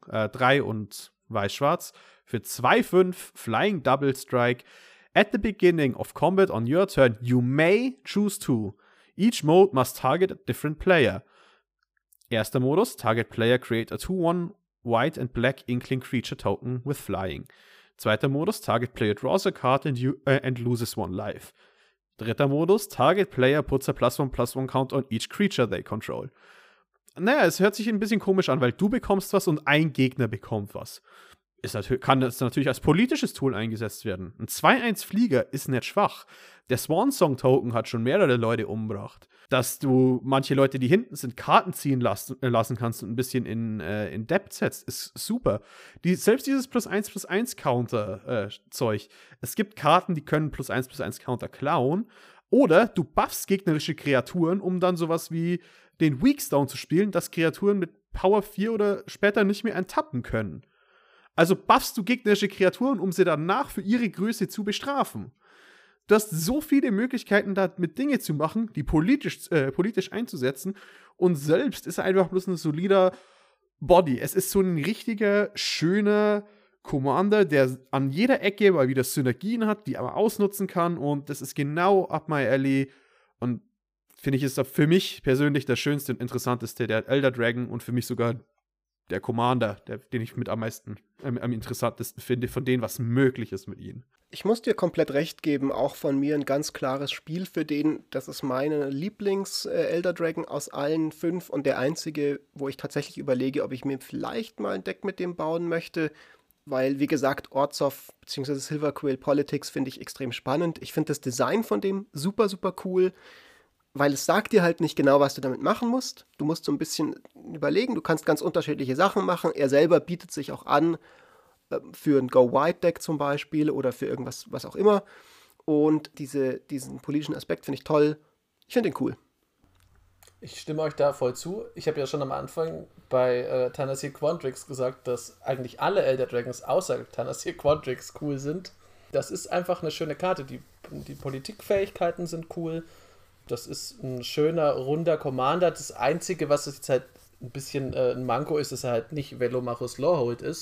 3 und weiß-schwarz für 2/5 Flying Double Strike. At the beginning of combat on your turn, you may choose to. Each mode must target a different player. Erster Modus, target player create a 2/1 white and black inkling creature token with flying. Zweiter Modus, target player draws a card and loses 1 life. Dritter Modus, target player puts a +1/+1 count on each creature they control. Naja, es hört sich ein bisschen komisch an, weil du bekommst was und ein Gegner bekommt was. Kann das natürlich als politisches Tool eingesetzt werden. Ein 2/1-Flieger ist nicht schwach. Der Swan-Song-Token hat schon mehrere Leute umgebracht. Dass du manche Leute, die hinten sind, Karten ziehen lassen kannst und ein bisschen in Depth setzt, ist super. Selbst dieses +1/+1-Counter-Zeug. Es gibt Karten, die können +1/+1-Counter klauen. Oder du buffst gegnerische Kreaturen, um dann sowas wie den Weakstone zu spielen, dass Kreaturen mit Power 4 oder später nicht mehr enttappen können. Also buffst du gegnerische Kreaturen, um sie danach für ihre Größe zu bestrafen. Du hast so viele Möglichkeiten, damit Dinge zu machen, die politisch einzusetzen. Und selbst ist er einfach bloß ein solider Body. Es ist so ein richtiger, schöner Commander, der an jeder Ecke mal wieder Synergien hat, die er ausnutzen kann. Und das ist genau up my alley. Und finde ich, ist für mich persönlich der schönste und interessanteste, der Elder Dragon und für mich sogar der Commander, den ich mit am interessantesten finde, von denen, was möglich ist mit ihnen. Ich muss dir komplett recht geben, auch von mir ein ganz klares Spiel für den, das ist meine Lieblings-Elder Dragon aus allen 5 und der einzige, wo ich tatsächlich überlege, ob ich mir vielleicht mal ein Deck mit dem bauen möchte, weil, wie gesagt, Orzhov bzw. Silverquill Politics finde ich extrem spannend. Ich finde das Design von dem super, super cool, weil es sagt dir halt nicht genau, was du damit machen musst. Du musst so ein bisschen überlegen, du kannst ganz unterschiedliche Sachen machen. Er selber bietet sich auch an für ein Go-Wide-Deck zum Beispiel oder für irgendwas, was auch immer. Und diesen politischen Aspekt finde ich toll. Ich finde ihn cool. Ich stimme euch da voll zu. Ich habe ja schon am Anfang bei Tanasir Quandrix gesagt, dass eigentlich alle Elder Dragons außer Tanasir Quandrix cool sind. Das ist einfach eine schöne Karte. Die Politikfähigkeiten sind cool. Das ist ein schöner, runder Commander. Das Einzige, was jetzt halt ein bisschen ein Manko ist, dass er halt nicht Velomachus Lorehold ist.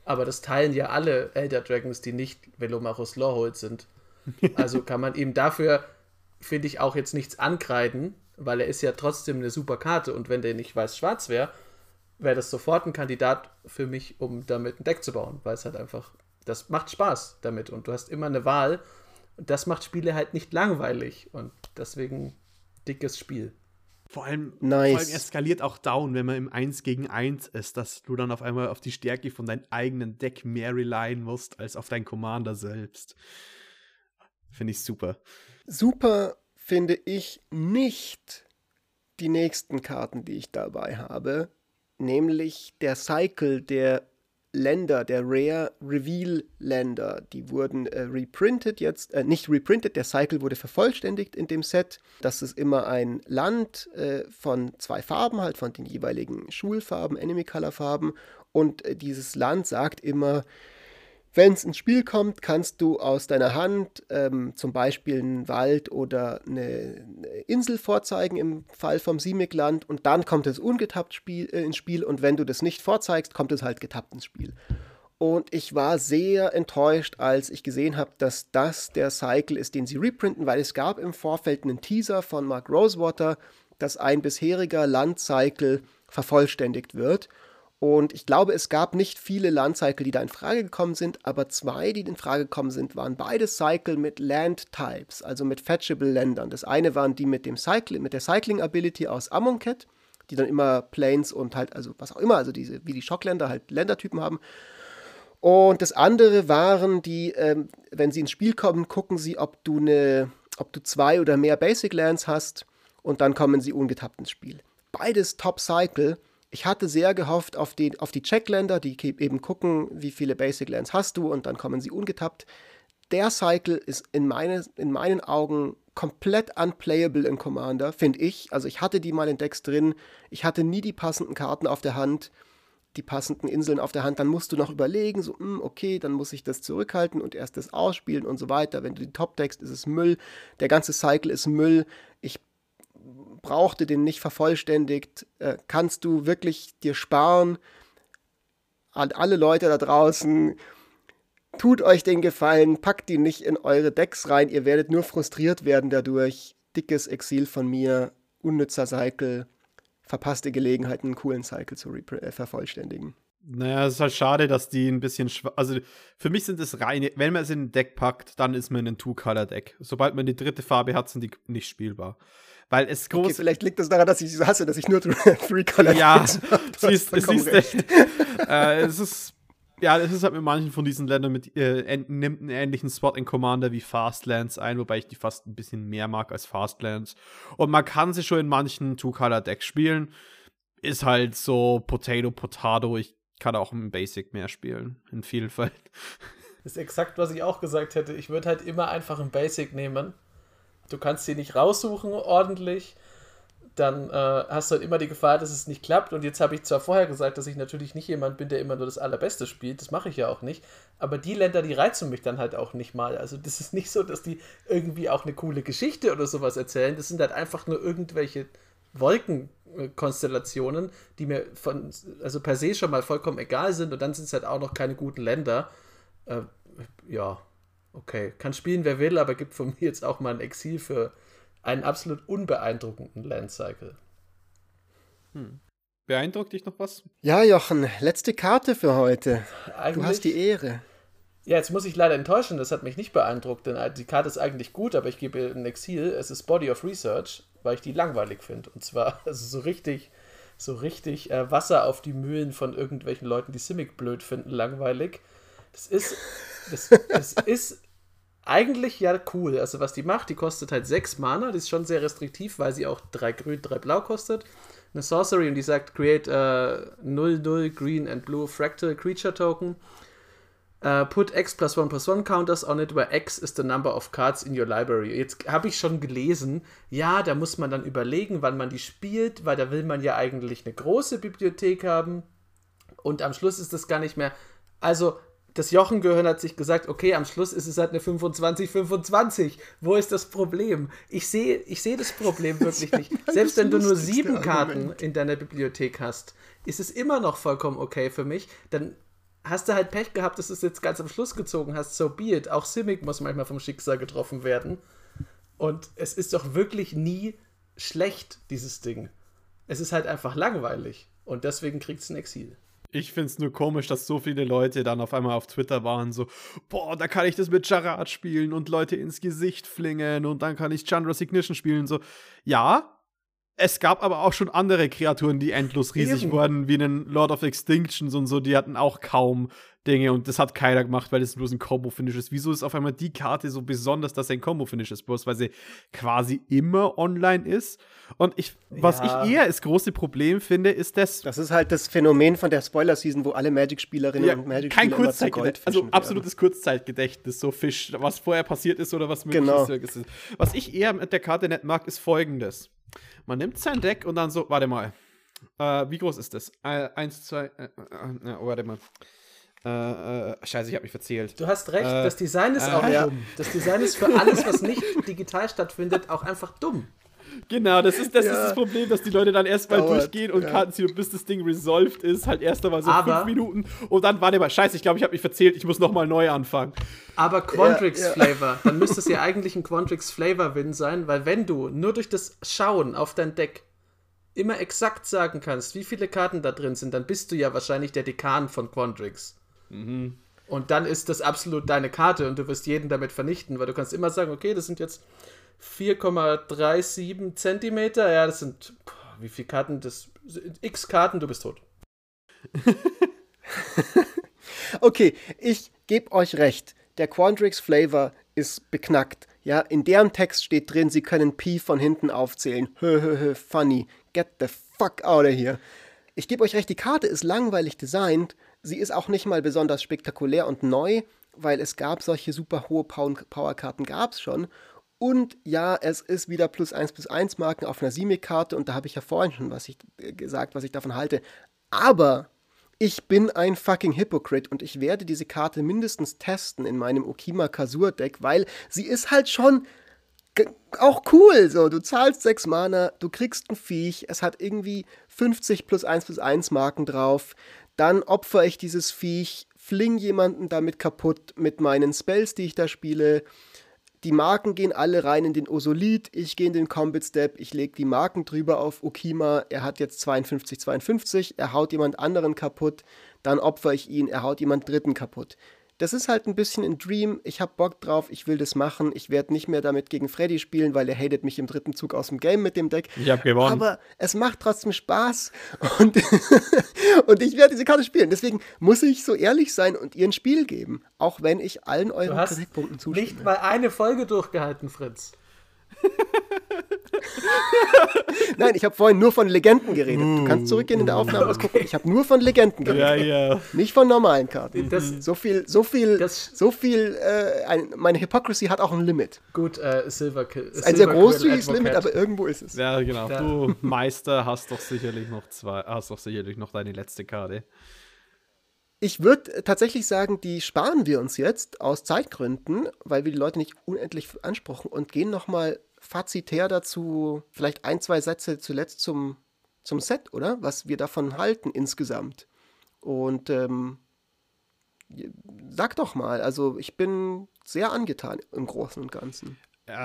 Aber das teilen ja alle Elder Dragons, die nicht Velomachus Lorehold sind. Also kann man ihm dafür, finde ich, auch jetzt nichts ankreiden, weil er ist ja trotzdem eine super Karte und wenn der nicht weiß-schwarz wäre, wäre das sofort ein Kandidat für mich, um damit ein Deck zu bauen, weil es halt einfach, das macht Spaß damit und du hast immer eine Wahl und das macht Spiele halt nicht langweilig und deswegen dickes Spiel. Vor allem eskaliert auch down, wenn man im 1 gegen 1 ist, dass du dann auf einmal auf die Stärke von deinem eigenen Deck mehr relyen musst, als auf deinen Commander selbst. Finde ich super. Super finde ich nicht die nächsten Karten, die ich dabei habe, nämlich der Cycle der Länder, der Rare Reveal Länder, die wurden reprintet jetzt, nicht reprintet, der Cycle wurde vervollständigt in dem Set. Das ist immer ein Land von 2 Farben, halt von den jeweiligen Schulfarben, Enemy Color Farben und dieses Land sagt immer, wenn es ins Spiel kommt, kannst du aus deiner Hand zum Beispiel einen Wald oder eine Insel vorzeigen im Fall vom Simic-Land und dann kommt es ungetappt ins Spiel und wenn du das nicht vorzeigst, kommt es halt getappt ins Spiel. Und ich war sehr enttäuscht, als ich gesehen habe, dass das der Cycle ist, den sie reprinten, weil es gab im Vorfeld einen Teaser von Mark Rosewater, dass ein bisheriger Land-Cycle vervollständigt wird. Und ich glaube, es gab nicht viele Land-Cycle, die da in Frage gekommen sind, aber 2, die in Frage gekommen sind, waren beide Cycle mit Land-Types, also mit Fetchable-Ländern. Das eine waren die mit der Cycling-Ability aus Amonkhet, die dann immer Planes und halt, also was auch immer, also diese, wie die Schockländer halt Ländertypen haben. Und das andere waren die, wenn sie ins Spiel kommen, gucken sie, ob du 2 oder mehr Basic Lands hast und dann kommen sie ungetappt ins Spiel. Beides Top-Cycle. Ich hatte sehr gehofft auf die Checkländer, die eben gucken, wie viele Basic Lands hast du und dann kommen sie ungetappt. Der Cycle ist in meinen Augen komplett unplayable in Commander, finde ich. Also ich hatte die mal in Decks drin, ich hatte nie die passenden Karten auf der Hand, die passenden Inseln auf der Hand. Dann musst du noch überlegen, so, okay, dann muss ich das zurückhalten und erst das ausspielen und so weiter. Wenn du die Top deckst, ist es Müll. Der ganze Cycle ist Müll. Ich brauchte den nicht vervollständigt, kannst du wirklich dir sparen. An alle Leute da draußen, tut euch den Gefallen, packt die nicht in eure Decks rein, ihr werdet nur frustriert werden dadurch. Dickes Exil von mir, unnützer Cycle, verpasste Gelegenheit, einen coolen Cycle zu vervollständigen. Naja, es ist halt schade, dass die ein bisschen also für mich sind es reine, wenn man es in ein Deck packt, dann ist man in ein Two-Color-Deck. Sobald man die dritte Farbe hat, sind die nicht spielbar. Weil es groß. Okay, vielleicht liegt das daran, dass ich so hasse, dass ich nur Three-Color ja, siehst echt. Es ist halt mit manchen von diesen Ländern nimmt einen ähnlichen Spot in Commander wie Fastlands ein, wobei ich die fast ein bisschen mehr mag als Fastlands. Und man kann sie schon in manchen Two-Color-Decks spielen. Ist halt so Potato. Ich kann auch im Basic mehr spielen, in vielen Fällen. Das ist exakt, was ich auch gesagt hätte. Ich würde halt immer einfach ein Basic nehmen. Du kannst sie nicht raussuchen ordentlich, dann hast du halt immer die Gefahr, dass es nicht klappt. Und jetzt habe ich zwar vorher gesagt, dass ich natürlich nicht jemand bin, der immer nur das Allerbeste spielt, das mache ich ja auch nicht, aber die Länder, die reizen mich dann halt auch nicht mal. Also das ist nicht so, dass die irgendwie auch eine coole Geschichte oder sowas erzählen, das sind halt einfach nur irgendwelche Wolkenkonstellationen, die mir also per se schon mal vollkommen egal sind und dann sind es halt auch noch keine guten Länder. Ja. Okay, kann spielen, wer will, aber gibt von mir jetzt auch mal ein Exil für einen absolut unbeeindruckenden Landcycle. Beeindruckt dich noch was? Ja, Jochen, letzte Karte für heute. Du hast die Ehre. Ja, jetzt muss ich leider enttäuschen, das hat mich nicht beeindruckt, denn die Karte ist eigentlich gut, aber ich gebe ein Exil. Es ist Body of Research, weil ich die langweilig finde. Und zwar so richtig Wasser auf die Mühlen von irgendwelchen Leuten, die Simic blöd finden, langweilig. Das ist eigentlich ja cool. Also was die macht, die kostet halt 6 Mana. Die ist schon sehr restriktiv, weil sie auch 3 Grün, 3 Blau kostet. Eine Sorcery und die sagt, create 0/0 Green and Blue Fractal Creature Token. Put X +1/+1 counters on it, where X is the number of cards in your library. Jetzt habe ich schon gelesen, ja, da muss man dann überlegen, wann man die spielt, weil da will man ja eigentlich eine große Bibliothek haben. Und am Schluss ist das gar nicht mehr. Also das Jochen-Gehirn hat sich gesagt, okay, am Schluss ist es halt eine 25-25. Wo ist das Problem? Ich sehe das Problem wirklich nicht. Selbst wenn du nur 7 Karten in deiner Bibliothek hast, ist es immer noch vollkommen okay für mich. Dann hast du halt Pech gehabt, dass du es jetzt ganz am Schluss gezogen hast, so be it. Auch Simic muss manchmal vom Schicksal getroffen werden. Und es ist doch wirklich nie schlecht, dieses Ding. Es ist halt einfach langweilig. Und deswegen kriegt es ein Exil. Ich find's nur komisch, dass so viele Leute dann auf einmal auf Twitter waren, so, boah, da kann ich das mit Jarad spielen und Leute ins Gesicht flingen und dann kann ich Chandra's Ignition spielen, so. Ja, es gab aber auch schon andere Kreaturen, die endlos riesig wurden, wie einen Lord of Extinctions und so, die hatten auch kaum Dinge und das hat keiner gemacht, weil es bloß ein Combo-Finish ist. Wieso ist auf einmal die Karte so besonders, dass ein Combo-Finish ist? Bloß weil sie quasi immer online ist. Und was ich eher das große Problem finde, ist das ist halt das Phänomen von der Spoiler-Season, wo alle Magic-Spielerinnen und Magic-Spieler immer zu Goldfischen also werden. absolutes Kurzzeitgedächtnis, so Fisch, was vorher passiert ist oder was möglich ist. Was ich eher mit der Karte nicht mag, ist Folgendes. Man nimmt sein Deck und dann so, warte mal, wie groß ist das? 1, 2, warte mal. Scheiße, ich habe mich verzählt. Du hast recht, das Design ist auch dumm. Das Design ist für alles, was nicht digital stattfindet, auch einfach dumm. Genau, das ist das Problem, dass die Leute dann erstmal durchgehen und Karten ziehen, bis das Ding resolved ist, halt erst einmal so 5 Minuten und dann, warte mal, scheiße, ich glaube, ich habe mich verzählt, ich muss nochmal neu anfangen. Aber Quandrix Flavor, dann müsste es ja eigentlich ein Quandrix Flavor Win sein, weil wenn du nur durch das Schauen auf dein Deck immer exakt sagen kannst, wie viele Karten da drin sind, dann bist du ja wahrscheinlich der Dekan von Quandrix. Mhm. Und dann ist das absolut deine Karte und du wirst jeden damit vernichten, weil du kannst immer sagen, okay, das sind jetzt 4,37 Zentimeter, ja, das sind, wie viele Karten, das x Karten, du bist tot. Okay, ich gebe euch recht, der Quandrix Flavor ist beknackt. Ja, in deren Text steht drin, sie können Pi von hinten aufzählen. Funny, get the fuck out of here. Ich gebe euch recht, die Karte ist langweilig designt. Sie ist auch nicht mal besonders spektakulär und neu, weil es gab solche super hohe Powerkarten, gab es schon. Und ja, es ist wieder +1/+1 Marken auf einer Simic-Karte und da habe ich ja vorhin schon gesagt, was ich davon halte. Aber ich bin ein fucking Hypocrite und ich werde diese Karte mindestens testen in meinem Okima Kasur-Deck, weil sie ist halt schon auch cool. So, du zahlst 6 Mana, du kriegst ein Viech, es hat irgendwie 50 +1/+1 Marken drauf. Dann opfer ich dieses Viech, fling jemanden damit kaputt mit meinen Spells, die ich da spiele. Die Marken gehen alle rein in den Osolith, ich gehe in den Combat Step, ich lege die Marken drüber auf Okima, er hat jetzt 52, er haut jemand anderen kaputt, dann opfer ich ihn, er haut jemand dritten kaputt. Das ist halt ein bisschen ein Dream, ich hab Bock drauf, ich will das machen, ich werde nicht mehr damit gegen Freddy spielen, weil er hatet mich im 3. Zug aus dem Game mit dem Deck. Ich hab gewonnen. Aber es macht trotzdem Spaß und, und ich werde diese Karte spielen. Deswegen muss ich so ehrlich sein und ihr ein Spiel geben, auch wenn ich allen euren Kritikpunkten zustimme. Nicht mal eine Folge durchgehalten, Fritz. Nein, ich habe vorhin nur von Legenden geredet. Du kannst zurückgehen in der Aufnahme und gucken. Ich habe nur von Legenden geredet. Ja. Nicht von normalen Karten. Meine Hypocrisy hat auch ein Limit. Gut, Silver ein sehr großzügiges Limit, aber irgendwo ist es. Ja, genau. Ja. Du Meister hast doch sicherlich noch deine letzte Karte. Ich würde tatsächlich sagen, die sparen wir uns jetzt aus Zeitgründen, weil wir die Leute nicht unendlich ansprechen und gehen nochmal fazitär dazu, vielleicht 1, 2 Sätze zuletzt zum Set, oder? Was wir davon halten insgesamt. Und sag doch mal, also ich bin sehr angetan im Großen und Ganzen.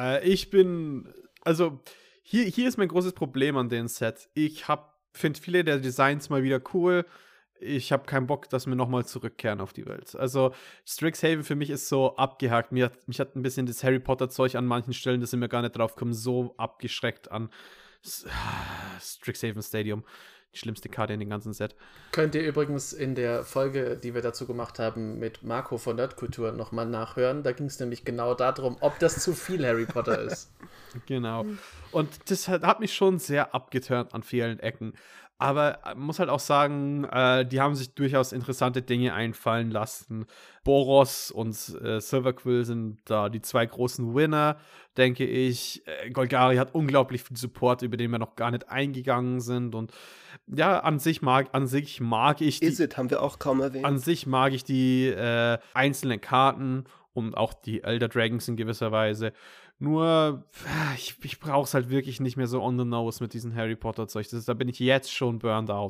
Hier ist mein großes Problem an dem Set. Ich finde viele der Designs mal wieder cool. Ich habe keinen Bock, dass wir nochmal zurückkehren auf die Welt. Also Strixhaven für mich ist so abgehakt. Mich hat ein bisschen das Harry Potter-Zeug an manchen Stellen, da sind wir gar nicht drauf gekommen, so abgeschreckt an Strixhaven Stadium. Die schlimmste Karte in dem ganzen Set. Könnt ihr übrigens in der Folge, die wir dazu gemacht haben, mit Marco von Nerdkultur nochmal nachhören. Da ging es nämlich genau darum, ob das zu viel Harry Potter ist. Genau. Und das hat mich schon sehr abgeturnt an vielen Ecken. Aber man muss halt auch sagen, die haben sich durchaus interessante Dinge einfallen lassen. Boros und Silverquill sind da die 2 großen Winner, denke ich. Golgari hat unglaublich viel Support, über den wir noch gar nicht eingegangen sind. Und ja, an sich mag ich Izzet haben wir auch kaum erwähnt. An sich mag ich die einzelnen Karten und auch die Elder Dragons in gewisser Weise. Nur, ich brauche es halt wirklich nicht mehr so on the nose mit diesem Harry Potter-Zeug. Da bin ich jetzt schon burned out.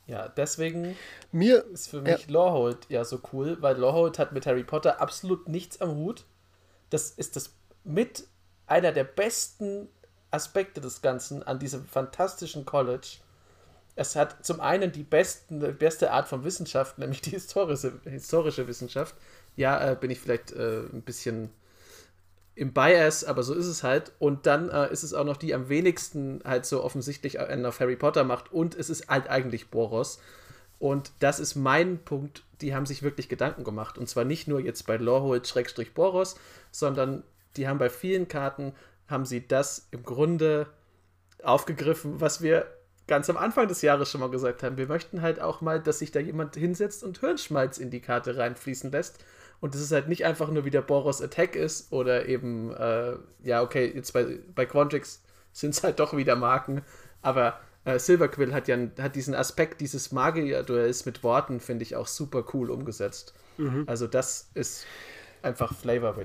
Ja, deswegen ist für mich ja. Lorehold ja so cool, weil Lorehold hat mit Harry Potter absolut nichts am Hut. Das ist das mit einer der besten Aspekte des Ganzen an diesem fantastischen College. Es hat zum einen die beste Art von Wissenschaft, nämlich die historische Wissenschaft. Ja, bin ich vielleicht ein bisschen im Bias, aber so ist es halt. Und dann ist es auch noch die am wenigsten halt so offensichtlich auf Harry Potter macht. Und es ist halt eigentlich Boros. Und das ist mein Punkt, die haben sich wirklich Gedanken gemacht. Und zwar nicht nur jetzt bei Lorehold-Boros, sondern die haben bei vielen Karten, haben sie das im Grunde aufgegriffen, was wir ganz am Anfang des Jahres schon mal gesagt haben. Wir möchten halt auch mal, dass sich da jemand hinsetzt und Hirnschmalz in die Karte reinfließen lässt. Und das ist halt nicht einfach nur wie der Boros Attack ist oder eben, okay, jetzt bei Quandrix sind es halt doch wieder Marken, aber Silverquill hat diesen Aspekt dieses Magier-Duells mit Worten, finde ich, auch super cool umgesetzt. Mhm. Also das ist einfach Flavor-Win.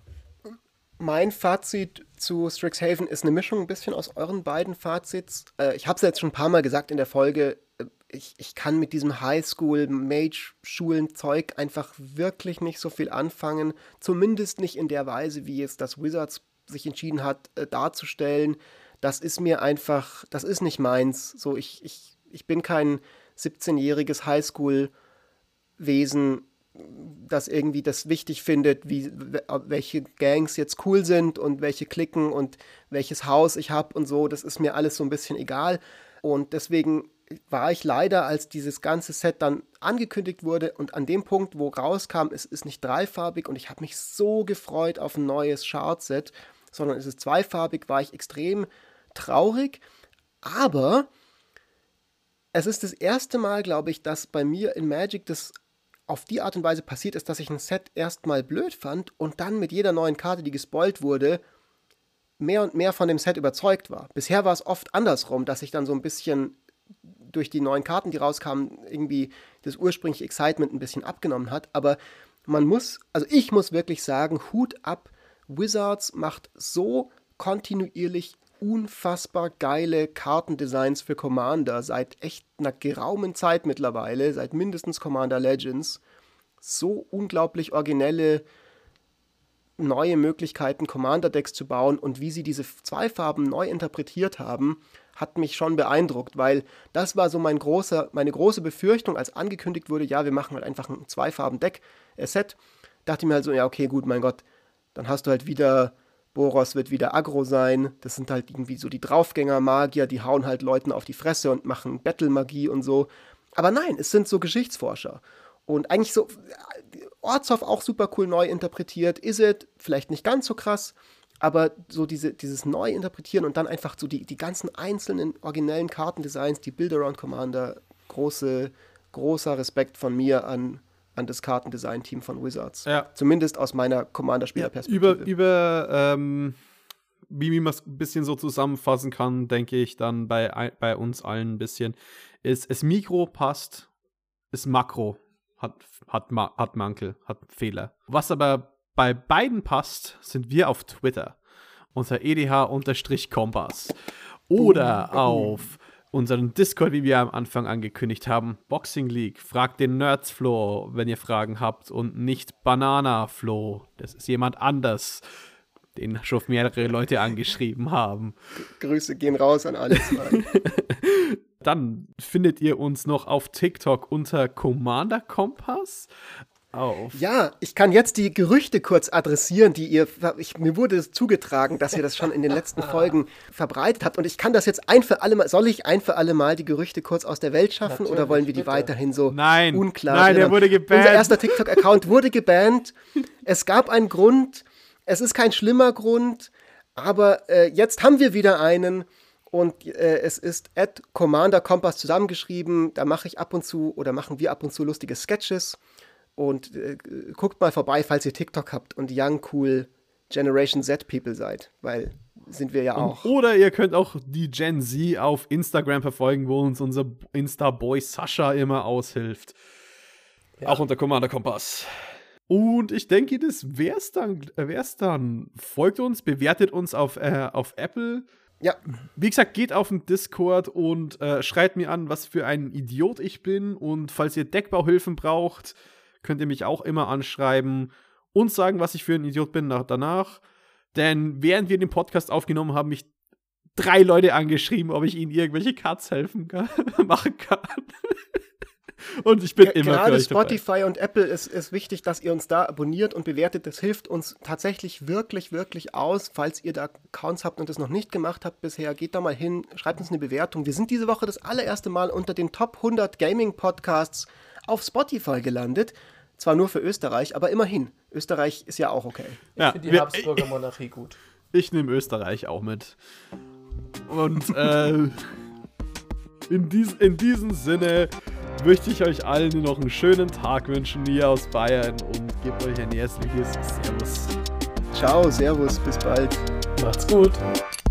Mein Fazit zu Strixhaven ist eine Mischung ein bisschen aus euren beiden Fazits. Ich habe es jetzt schon ein paar Mal gesagt in der Folge, ich kann mit diesem Highschool-Mage-Schulen-Zeug einfach wirklich nicht so viel anfangen. Zumindest nicht in der Weise, wie jetzt das Wizards sich entschieden hat, darzustellen. Das ist mir einfach, das ist nicht meins. So, ich bin kein 17-jähriges Highschool-Wesen, das irgendwie das wichtig findet, welche Gangs jetzt cool sind und welche Cliquen und welches Haus ich habe und so. Das ist mir alles so ein bisschen egal. Und deswegen war ich leider, als dieses ganze Set dann angekündigt wurde und an dem Punkt, wo rauskam, es ist nicht dreifarbig und ich habe mich so gefreut auf ein neues Shard-Set, sondern es ist zweifarbig, war ich extrem traurig. Aber es ist das erste Mal, glaube ich, dass bei mir in Magic das auf die Art und Weise passiert ist, dass ich ein Set erstmal blöd fand und dann mit jeder neuen Karte, die gespoilt wurde, mehr und mehr von dem Set überzeugt war. Bisher war es oft andersrum, dass ich dann so ein bisschen durch die neuen Karten, die rauskamen, irgendwie das ursprüngliche Excitement ein bisschen abgenommen hat. Aber ich muss wirklich sagen, Hut ab, Wizards macht so kontinuierlich unfassbar geile Kartendesigns für Commander seit echt einer geraumen Zeit mittlerweile, seit mindestens Commander Legends. So unglaublich originelle neue Möglichkeiten, Commander-Decks zu bauen und wie sie diese zwei Farben neu interpretiert haben, hat mich schon beeindruckt, weil das war so meine große Befürchtung, als angekündigt wurde, ja, wir machen halt einfach ein Zwei-Farben-Deck-Set. Dachte ich mir halt so, ja, okay, gut, mein Gott, dann hast du halt wieder, Boros wird wieder aggro sein, das sind halt irgendwie so die Draufgänger-Magier, die hauen halt Leuten auf die Fresse und machen Battle-Magie und so. Aber nein, es sind so Geschichtsforscher. Und eigentlich so, Orzhov auch super cool neu interpretiert, Izzet vielleicht nicht ganz so krass, aber so dieses Neuinterpretieren und dann einfach so die ganzen einzelnen originellen Kartendesigns, die Build-Around Commander, großer Respekt von mir an das Kartendesign-Team von Wizards. Ja. Zumindest aus meiner Commander-Spieler-Perspektive. Wie man es ein bisschen so zusammenfassen kann, denke ich dann bei uns allen ein bisschen, ist, es Mikro passt, ist Makro hat Mankel, hat Fehler. Was aber bei beiden passt, sind wir auf Twitter unter edh_kompass oder auf unseren Discord, wie wir am Anfang angekündigt haben, Boxing League. Fragt den Nerds Flo, wenn ihr Fragen habt und nicht Banana Flo. Das ist jemand anders, den schon mehrere Leute angeschrieben haben. Grüße gehen raus an alle zwei. Dann findet ihr uns noch auf TikTok unter Commander Kompass. Ja, ich kann jetzt die Gerüchte kurz adressieren, mir wurde es zugetragen, dass ihr das schon in den letzten Folgen verbreitet habt und ich kann das jetzt soll ich ein für alle Mal die Gerüchte kurz aus der Welt schaffen oder wollen wir die weiterhin so unklar? Nein, der wurde gebannt. Unser erster TikTok-Account wurde gebannt. Es gab einen Grund, es ist kein schlimmer Grund, aber jetzt haben wir wieder einen. Und es ist @CommanderKompass zusammengeschrieben. Da machen wir ab und zu lustige Sketches. Und guckt mal vorbei, falls ihr TikTok habt und Young, Cool Generation Z People seid. Weil sind wir ja auch. Oder ihr könnt auch die Gen Z auf Instagram verfolgen, wo uns unser Insta-Boy Sascha immer aushilft. Ja. Auch unter Commander Kompass. Und ich denke, das wär's dann. Folgt uns, bewertet uns auf Apple. Ja. Wie gesagt, geht auf den Discord und schreibt mir an, was für ein Idiot ich bin. Und falls ihr Deckbauhilfen braucht, könnt ihr mich auch immer anschreiben und sagen, was ich für ein Idiot bin danach. Denn während wir den Podcast aufgenommen haben, mich 3 Leute angeschrieben, ob ich ihnen irgendwelche Cuts machen kann. Und ich bin immer gerade für euch Spotify dabei. und Apple ist wichtig, dass ihr uns da abonniert und bewertet. Das hilft uns tatsächlich wirklich, wirklich aus. Falls ihr da Accounts habt und das noch nicht gemacht habt bisher, geht da mal hin, schreibt uns eine Bewertung. Wir sind diese Woche das allererste Mal unter den Top 100 Gaming-Podcasts auf Spotify gelandet. Zwar nur für Österreich, aber immerhin. Österreich ist ja auch okay. Ich finde die Habsburger Monarchie gut. Ich nehme Österreich auch mit. Und in diesem Sinne möchte ich euch allen noch einen schönen Tag wünschen, hier aus Bayern, und gebe euch ein herzliches Servus. Ciao, servus, bis bald. Macht's gut.